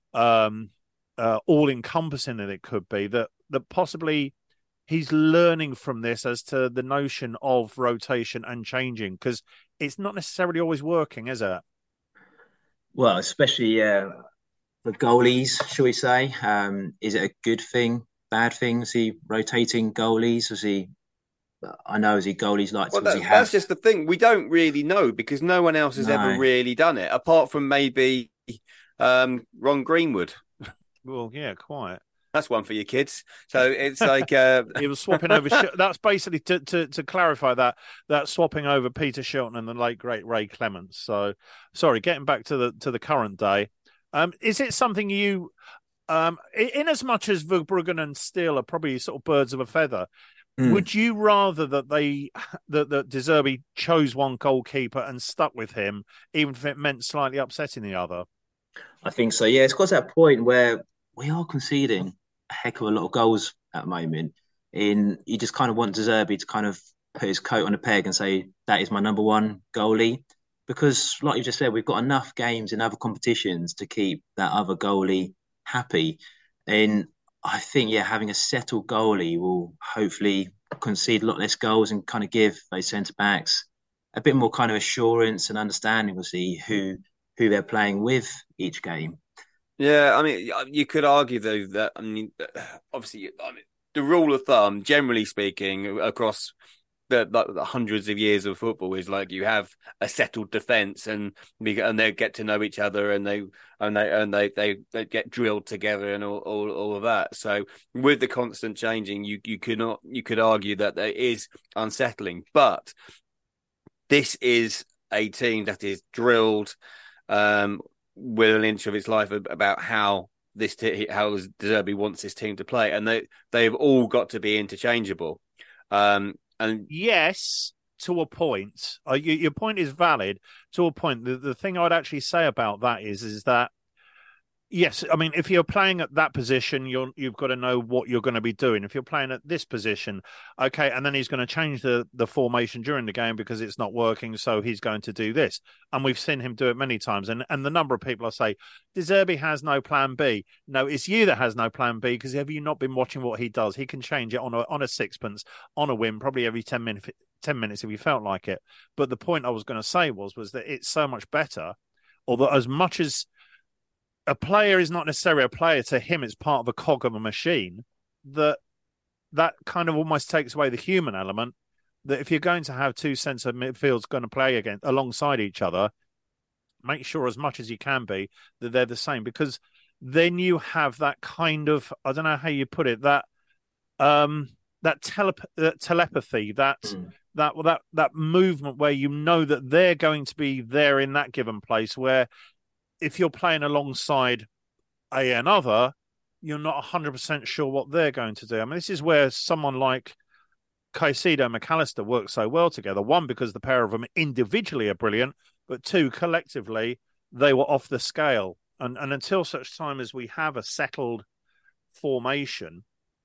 all-encompassing that it could be, that possibly he's learning from this as to the notion of rotation and changing, because it's not necessarily always working, is it? Well, especially for goalies, shall we say? Is it a good thing, bad thing? Is he rotating goalies? Is he goalies like? Well, that's just the thing. We don't really know, because no one else has ever really done it, apart from maybe Ron Greenwood. Well, yeah, quite. That's one for your kids. So it's like he was swapping over. That's basically to clarify that swapping over Peter Shilton and the late great Ray Clements. So, sorry, getting back to the current day, is it something you, in as much as Verbruggen and Steele are probably sort of birds of a feather, would you rather that De Zerbi chose one goalkeeper and stuck with him, even if it meant slightly upsetting the other? I think so. Yeah, it's got to that point where we are conceding a heck of a lot of goals at the moment. You just kind of want De Zerbi to kind of put his coat on a peg and say, that is my number one goalie. Because like you just said, we've got enough games in other competitions to keep that other goalie happy. And I think, having a settled goalie will hopefully concede a lot less goals and kind of give those centre-backs a bit more kind of assurance and understanding, obviously, who they're playing with each game. Yeah, I mean, you could argue, though, that, obviously, the rule of thumb, generally speaking, across the hundreds of years of football, is like you have a settled defence, and they get to know each other, and they get drilled together, and all of that. So with the constant changing, you could argue that it is unsettling, but this is a team that is drilled with an inch of its life about how De Zerbi wants this team to play, and they've all got to be interchangeable. And yes, to a point. Your point is valid to a point. The thing I'd actually say about that is that, yes, I mean, if you're playing at that position, you've got to know what you're going to be doing. If you're playing at this position, okay, and then he's going to change the formation during the game because it's not working, so he's going to do this. And we've seen him do it many times. And the number of people I say, De Zerbi has no plan B. No, it's you that has no plan B, because have you not been watching what he does? He can change it on a sixpence, on a whim, probably every 10 minutes if he felt like it. But the point I was going to say was that it's so much better, although as much as a player is not necessarily a player to him, it's part of a cog of a machine, that kind of almost takes away the human element, that if you're going to have two centre midfields going to play alongside each other, make sure as much as you can be that they're the same, because then you have that kind of, I don't know how you put it, that telepathy, that movement where you know that they're going to be there in that given place. Where if you're playing alongside another, you're not 100% sure what they're going to do. I mean, this is where someone like Caicedo, McAllister work so well together. One, because the pair of them individually are brilliant, but two, collectively, they were off the scale. And until such time as we have a settled formation,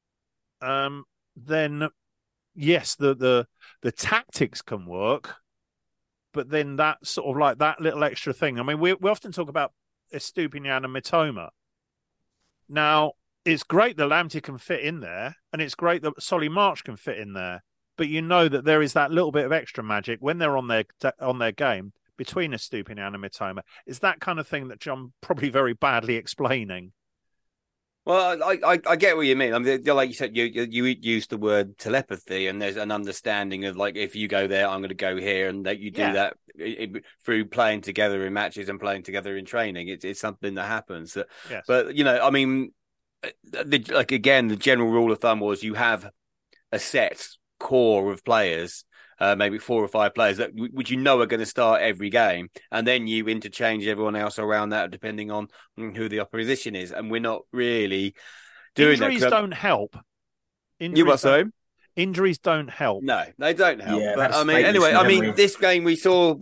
then yes, the tactics can work, but then that sort of like that little extra thing. I mean, we often talk about Estupiñán and Mitoma. Now, it's great that Lamptey can fit in there, and it's great that Solly March can fit in there. But you know that there is that little bit of extra magic when they're on their game between Estupiñán and Mitoma. It's that kind of thing that I'm probably very badly explaining. Well, I get what you mean. I mean, like you said, you used the word telepathy, and there's an understanding of like, if you go there, I'm going to go here, and that you do that through playing together in matches and playing together in training. It's something that happens. Yes. But I mean, the general rule of thumb was you have a set core of players. Maybe 4 or 5 players that which are going to start every game, and then you interchange everyone else around that depending on who the opposition is. And we're not really doing Injuries that. Don't help. Injuries don't help. No, they don't help. Yeah, but I mean, this game we saw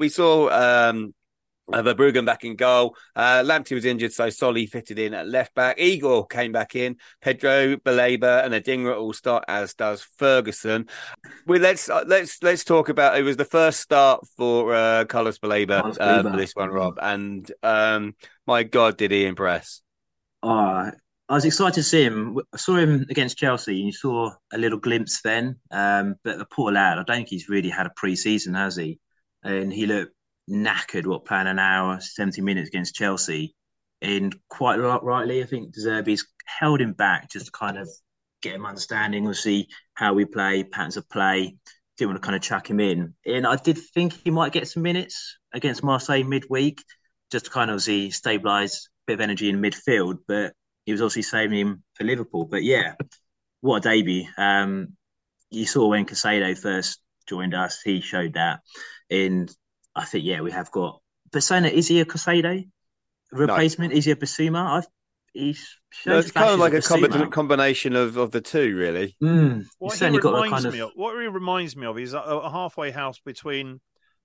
Verbruggen back in goal. Lamptey was injured, so Solly fitted in at left back. Igor came back in. Pedro, Baleba, and Adingra all start, as does Ferguson. Let's talk about. It was the first start for Carlos Baleba for this one, Rob. And my God, did he impress? I was excited to see him. I saw him against Chelsea, and you saw a little glimpse then. But the poor lad, I don't think he's really had a pre-season, has he? And he looked knackered, playing an hour, 70 minutes against Chelsea. And quite rightly, I think De Zerbi's held him back just to kind of get him understanding, obviously, how we play, patterns of play. Didn't want to kind of chuck him in. And I did think he might get some minutes against Marseille midweek, just to kind of obviously stabilise a bit of energy in midfield. But he was obviously saving him for Liverpool. But yeah, what a debut. You saw when Caicedo first joined us, he showed that. And I think, we have got. But saying that, is he a Caicedo replacement? No. Is he a Basuma? It's kind of like a combination of the two, really. What he reminds me of is a halfway house between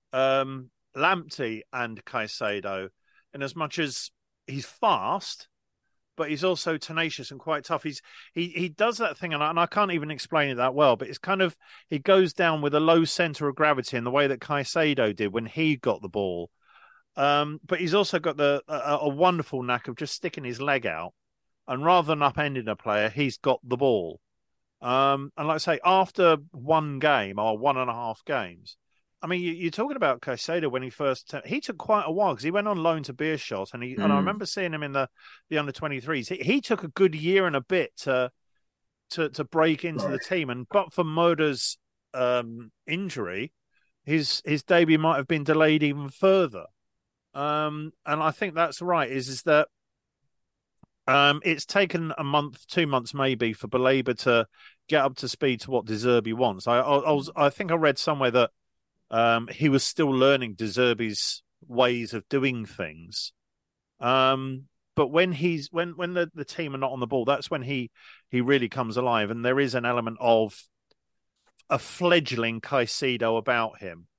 Lamptey and Caicedo, in as much as he's fast, but he's also tenacious and quite tough. He does that thing, and I can't even explain it that well, but it's kind of, he goes down with a low centre of gravity in the way that Caicedo did when he got the ball. But he's also got a wonderful knack of just sticking his leg out, and rather than upending a player, he's got the ball. And like I say, after one game or 1.5 games, I mean, you're talking about Caicedo when he took quite a while because he went on loan to Beerschot, and and I remember seeing him in the under-23s. He took a good year and a bit to break into the team, and but for Moda's injury, his debut might have been delayed even further. And I think that's right. Is that it's taken a month, 2 months maybe for Baleba to get up to speed to what De Zerbi wants. I think I read somewhere that he was still learning De Zerbi's ways of doing things. But when the team are not on the ball, that's when he really comes alive, and there is an element of a fledgling Caicedo about him.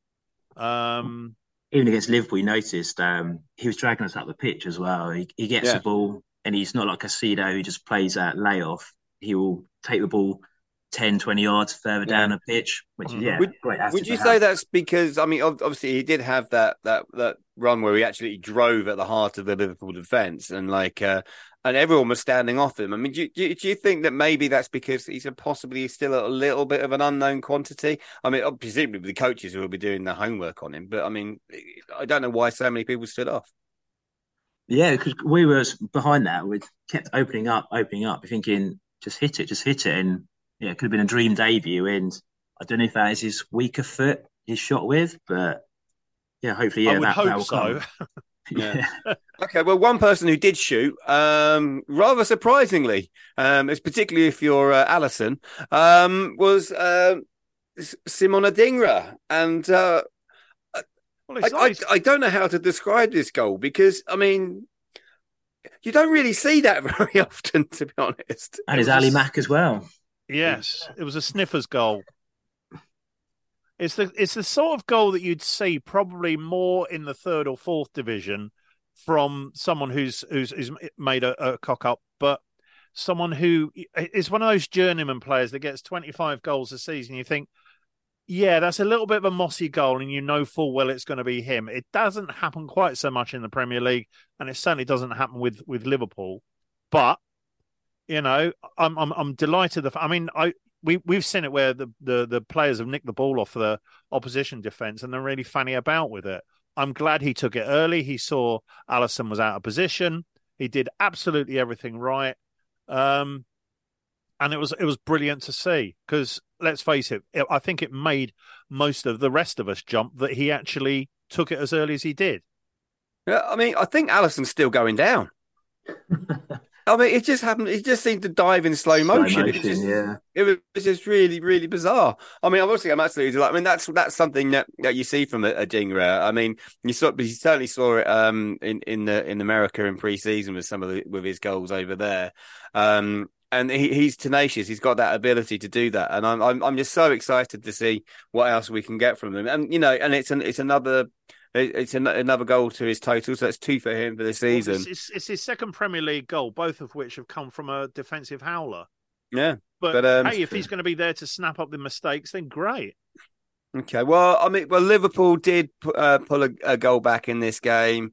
Even against Liverpool, you noticed he was dragging us up the pitch as well. He gets the ball, and he's not like Caicedo who just plays that layoff. He will take the ball 10, 20 yards further down the pitch, which is great. Would you say that's because, I mean, obviously he did have that run where he actually drove at the heart of the Liverpool defence, and and everyone was standing off him. I mean, do you think that maybe that's because he's possibly still a little bit of an unknown quantity? I mean, presumably the coaches who will be doing the homework on him, but I mean, I don't know why so many people stood off. Yeah, because we were behind that. We kept opening up, thinking, just hit it. And it could have been a dream debut. And I don't know if that is his weaker foot he's shot with, but hopefully, I would hope so. Yeah. Okay, well, one person who did shoot, rather surprisingly, it's particularly if you're Allison, was Simon Adingra. And I don't know how to describe this goal because, I mean, you don't really see that very often, to be honest. And it's Ali Mack as well. Yes, it was a sniffer's goal. It's the sort of goal that you'd see probably more in the third or fourth division from someone who's made a cock up, but someone who is one of those journeyman players that gets 25 goals a season. You think, yeah, that's a little bit of a mossy goal, and you know full well it's going to be him. It doesn't happen quite so much in the Premier League, and it certainly doesn't happen with Liverpool. But you know, I'm delighted. We've seen it where the players have nicked the ball off the opposition defence and they're really funny about with it. I'm glad he took it early. He saw Alisson was out of position. He did absolutely everything right. And it was brilliant to see because let's face it, I think it made most of the rest of us jump that he actually took it as early as he did. Yeah, I mean, I think Alisson's still going down. I mean, it just happened. It just seemed to dive in slow motion. It was just really, really bizarre. I mean, obviously, I'm absolutely like. I mean, that's something that you see from Adingra. I mean, you certainly saw it in America in pre-season with his goals over there. And he's tenacious. He's got that ability to do that, and I'm just so excited to see what else we can get from him. And you know, and it's another goal to his total, so that's 2 for him for the season. Well, it's his second Premier League goal, both of which have come from a defensive howler. Yeah, but hey, if he's going to be there to snap up the mistakes, then great. Okay, well, I mean, Liverpool did pull a goal back in this game,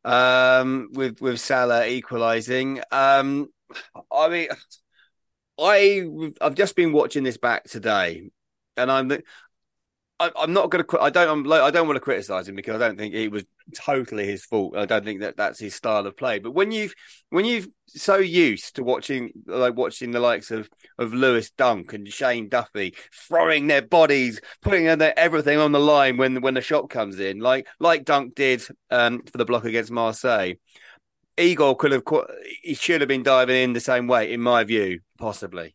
with Salah equalising. I mean, I've just been watching this back today, and I'm not going to. I don't want to criticize him because I don't think it was totally his fault. I don't think that's his style of play. But when you've so used to watching the likes of Lewis Dunk and Shane Duffy throwing their bodies, putting everything on the line when the shot comes in, like Dunk did for the block against Marseille, Igor he should have been diving in the same way, in my view, possibly.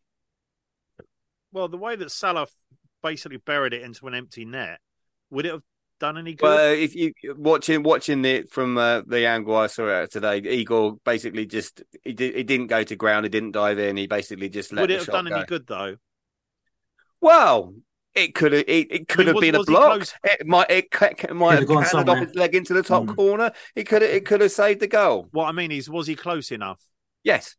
Well, the way that Salah basically buried it into an empty net, would it have done any good? Well, if you watching it from the angle I saw it today, Igor basically just he didn't go to ground, he didn't dive in, he basically just let the shot go. Would it have done any good though? Well, it could have been a block. It might have cannoned off his leg into the top corner. It could have saved the goal. What I mean is, was he close enough? Yes.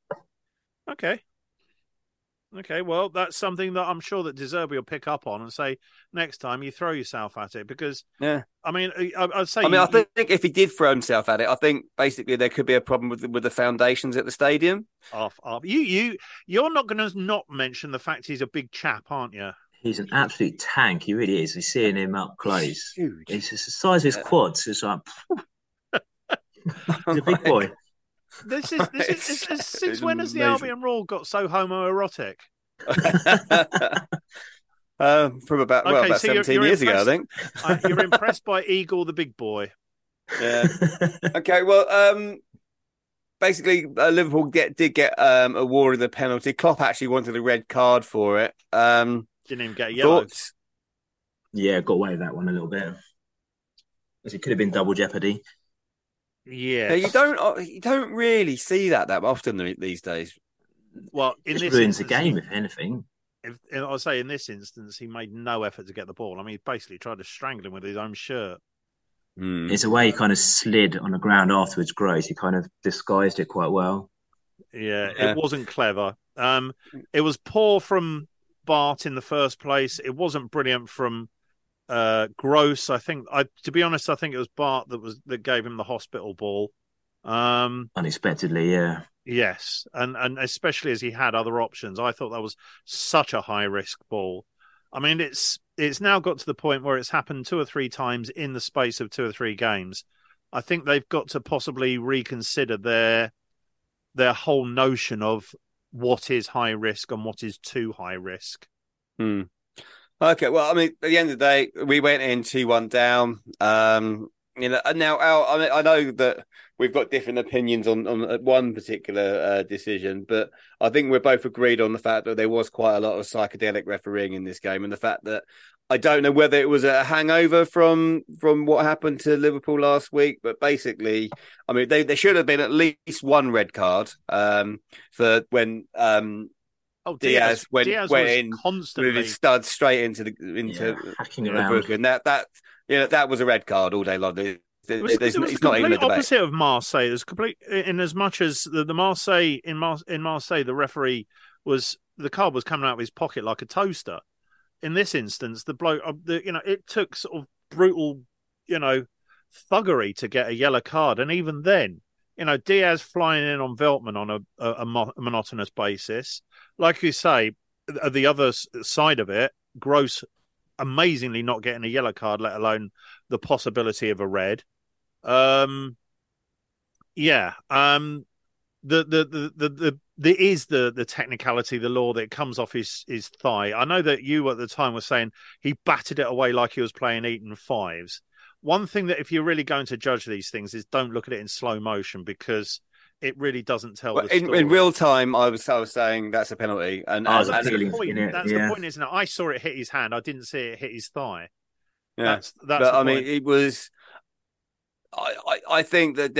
Okay, well, that's something that I'm sure that De Zerbi will pick up on and say next time you throw yourself at it because, yeah. I mean, I'd say. I think if he did throw himself at it, I think basically there could be a problem with the foundations at the stadium. You're not going to not mention the fact he's a big chap, aren't you? He's an absolute tank. He really is. We're seeing him up close. Huge. It's just the size of his quads. It's like he's a big boy. Since when has the Albion Roar got so homoerotic? From about 17 years ago, I think. You're impressed by Igor, the big boy. Yeah. Okay. Well, basically, Liverpool did get awarded the penalty. Klopp actually wanted a red card for it. Didn't even get a yellow. Thoughts? Yeah, got away with that one a little bit. As it could have been double jeopardy. Yeah, you don't really see that often these days. Well, in this ruins the game, if anything. I'll say in this instance, he made no effort to get the ball. I mean, he basically tried to strangle him with his own shirt. It's a way he kind of slid on the ground afterwards. Gross. He kind of disguised it quite well. Yeah, it wasn't clever. It was poor from Bart in the first place. It wasn't brilliant from Gross. To be honest, I think it was Bart that gave him the hospital ball. Unexpectedly, yeah. Yes, and especially as he had other options. I thought that was such a high risk ball. I mean, it's now got to the point where it's happened 2 or 3 times in the space of 2 or 3 games. I think they've got to possibly reconsider their whole notion of what is high risk and what is too high risk. Okay, well, I mean, at the end of the day, we went in 2-1 down. Now, Al, I know that we've got different opinions on one particular decision, but I think we're both agreed on the fact that there was quite a lot of psychedelic refereeing in this game, and the fact that I don't know whether it was a hangover from what happened to Liverpool last week, but basically, I mean, there should have been at least one red card for when Diaz went in constantly with his studs straight into hacking the around. book, and that was a red card all day long. It was It's the not even a complete debate. opposite of Marseille. It was complete in as much as the Marseille in Marseille, the referee the card was coming out of his pocket like a toaster. In this instance, the bloke, it took sort of brutal, thuggery to get a yellow card, and even then, Diaz flying in on Veltman on a monotonous basis, like you say, the other side of it, Gross amazingly not getting a yellow card, let alone the possibility of a red. The technicality, the law that comes off his thigh. I know that you at the time were saying he batted it away like he was playing Eton fives. One thing that if you're really going to judge these things is don't look at it in slow motion, because it really doesn't tell the story. In real time, I was saying that's a penalty, and that's the point, isn't it? I saw it hit his hand. I didn't see it hit his thigh. Yeah, I mean, it was. I think that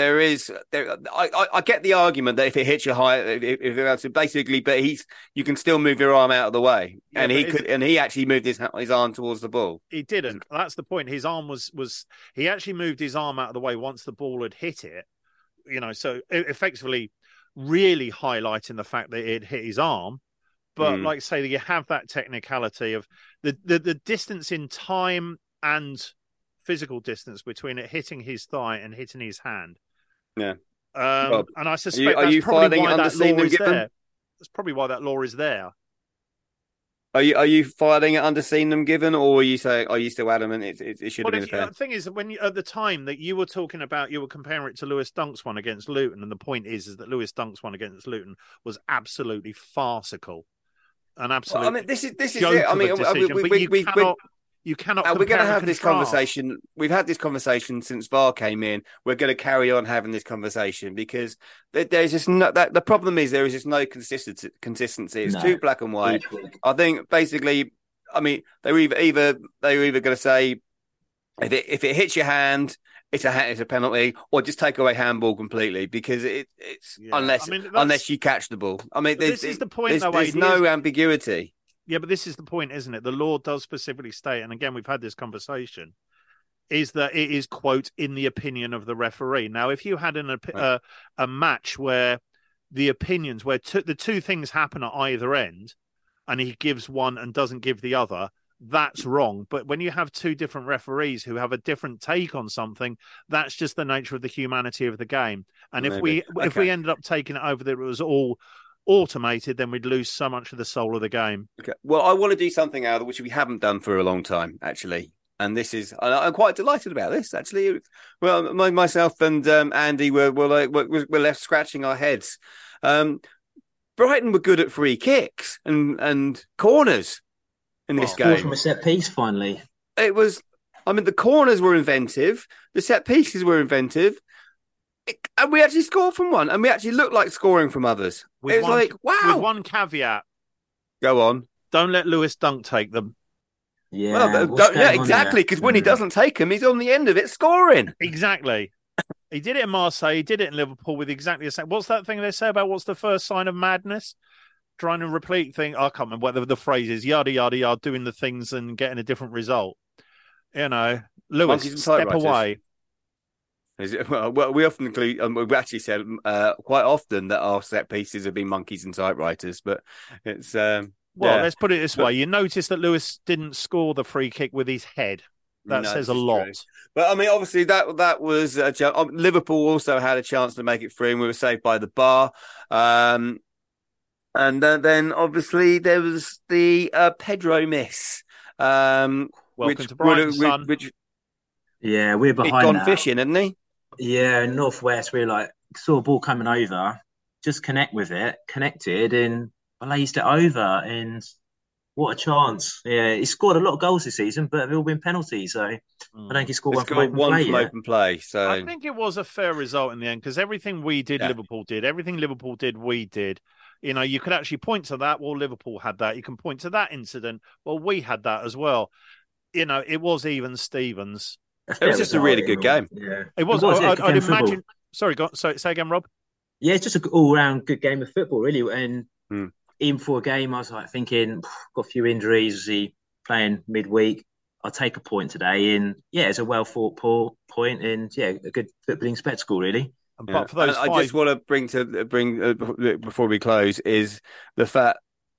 I get the argument that if it hits you high, if basically, but you can still move your arm out of the way, and he actually moved his arm towards the ball. He didn't. That's the point. His arm was he actually moved his arm out of the way once the ball had hit it. So effectively, really highlighting the fact that it hit his arm. But like I say, you have that technicality of the distance in time and physical distance between it hitting his thigh and hitting his hand. Yeah. And I suspect that's probably why that law is there. That's probably why that law is there. Are you filing it under seen them given, or are you still adamant it should have been fair? The thing is, at the time that you were talking about, you were comparing it to Lewis Dunk's one against Luton, and the point is that Lewis Dunk's one against Luton was absolutely farcical, an absolute. Well, I mean, this is it. I mean, you cannot. We're going to have this conversation. We've had this conversation since VAR came in. We're going to carry on having this conversation because there's just the problem is there is just no consistency. It's too black and white. I think basically, I mean, they're either going to say if it hits your hand, it's a penalty, or just take away handball completely because unless you catch the ball. I mean, this is the point. There's no ambiguity. Yeah, but this is the point, isn't it? The law does specifically state, and again, we've had this conversation, is that it is, quote, in the opinion of the referee. Now, if you had a match where the opinions, where the two things happen at either end, and he gives one and doesn't give the other, that's wrong. But when you have two different referees who have a different take on something, that's just the nature of the humanity of the game. And if we ended up taking it over that it was all automated, then we'd lose so much of the soul of the game. Okay. Well, I want to do something out of which we haven't done for a long time, actually. And I'm quite delighted about this, actually. Well, myself and Andy were left scratching our heads. Brighton were good at free kicks and corners in this game. From a set piece, finally. It was. I mean, the corners were inventive. The set pieces were inventive. And we actually scored from one, and we actually looked like scoring from others. It was like, wow. With one caveat. Go on. Don't let Lewis Dunk take them. Yeah, exactly, because when he doesn't take them, he's on the end of it scoring. Exactly. He did it in Marseille, he did it in Liverpool with exactly the same. What's that thing they say about what's the first sign of madness? Trying to repeat thing. I can't remember what the phrase is. Yada, yada, yada, doing the things and getting a different result. Lewis, step away. Well, we often include. We've actually said quite often that our set pieces have been monkeys and typewriters, but it's let's put it this way: you notice that Lewis didn't score the free kick with his head. That says a lot. True. But I mean, obviously, that was Liverpool also had a chance to make it through, and we were saved by the bar. And then obviously there was the Pedro miss. Welcome to Brighton, son. Yeah, we're behind. He'd gone fishing, hadn't he? Yeah, in Northwest, we saw a ball coming over, just connected, and blazed it over. And What a chance. Yeah, he scored a lot of goals this season, but they've all been penalties. So I don't think he scored one from open play. So I think it was a fair result in the end because everything we did, Liverpool did. Everything Liverpool did, we did. You know, you could actually point to that. Well, Liverpool had that. You can point to that incident. Well, we had that as well. You know, it was even Stevens. It was just a really good game. Yeah, it was. I'd imagine. Sorry, say again, Rob. Yeah, it's just an all-round good game of football, really. And even for a game, I was like thinking, got a few injuries. He playing midweek. I'll take a point today. And yeah, it's a well-fought point, and yeah, a good footballing spectacle, really. But for those I just want to bring before we close is the fact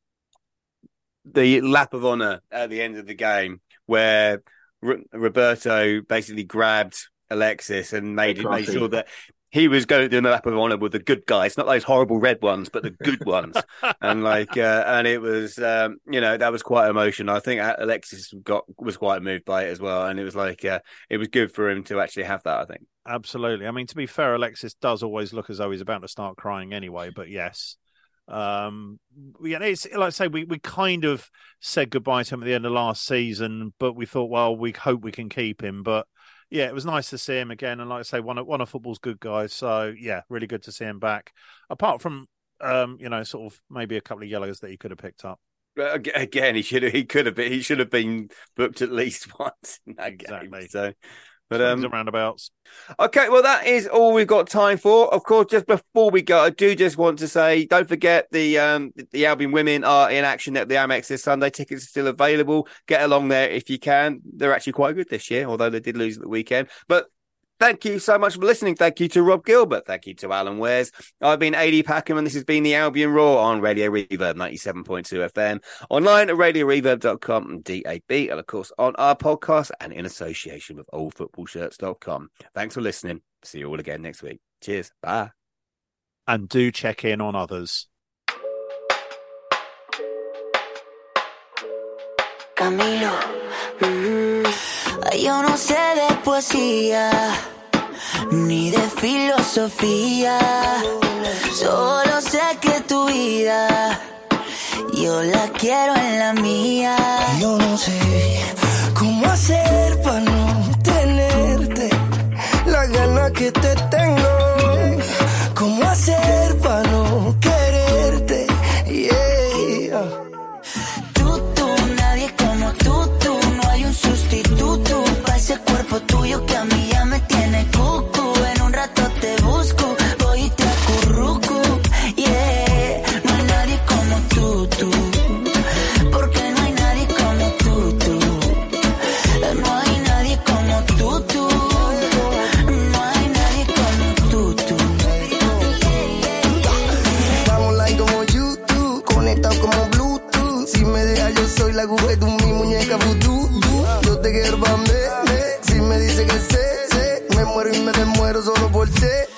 the lap of honour at the end of the game where Roberto basically grabbed Alexis and made sure that he was going to do a lap of honour with the good guys, not those horrible red ones, but the good ones. And and it was, that was quite emotional. I think Alexis was quite moved by it as well. And it was it was good for him to actually have that, I think. Absolutely. I mean, to be fair, Alexis does always look as though he's about to start crying anyway, but yes. It's like I say, we kind of said goodbye to him at the end of last season, but we thought, well, we hope we can keep him. But yeah, it was nice to see him again, and like I say, one of football's good guys. So yeah, really good to see him back. Apart from sort of maybe a couple of yellows that he could have picked up. Again, he should have been booked at least once in that game. So. But and roundabouts. Okay, well, that is all we've got time for. Of course, just before we go, I do just want to say, don't forget the Albion women are in action at the Amex this Sunday. Tickets are still available. Get along there if you can. They're actually quite good this year, although they did lose at the weekend. But thank you so much for listening. Thank you to Rob Gilbert. Thank you to Alan Wares. I've been AD Packham, and this has been the Albion Roar on Radio Reverb 97.2 FM, online at radioreverb.com and DAB, and of course on our podcast and in association with oldfootballshirts.com. Thanks for listening. See you all again next week. Cheers. Bye. And do check in on others. Camilo, yo no sé de poesía ni de filosofía, solo sé que tu vida yo la quiero en la mía. Yo no sé cómo hacer para no tenerte la gana que te tengo, cómo hacer para no quererte, yeah. Sustituto para ese cuerpo tuyo que a mí ya me tiene cucu. En un rato te busco, voy y te acurruco, yeah. No hay nadie como tú, porque no hay nadie como tú. No hay nadie como tú, no hay nadie como tú. Vamos like como YouTube, conectado como Bluetooth. Si me dejas yo soy la aguja de mi muñeca vudú. Yo te quiero pa' mí, si me dice que sé, me muero y me desmuero solo por ti.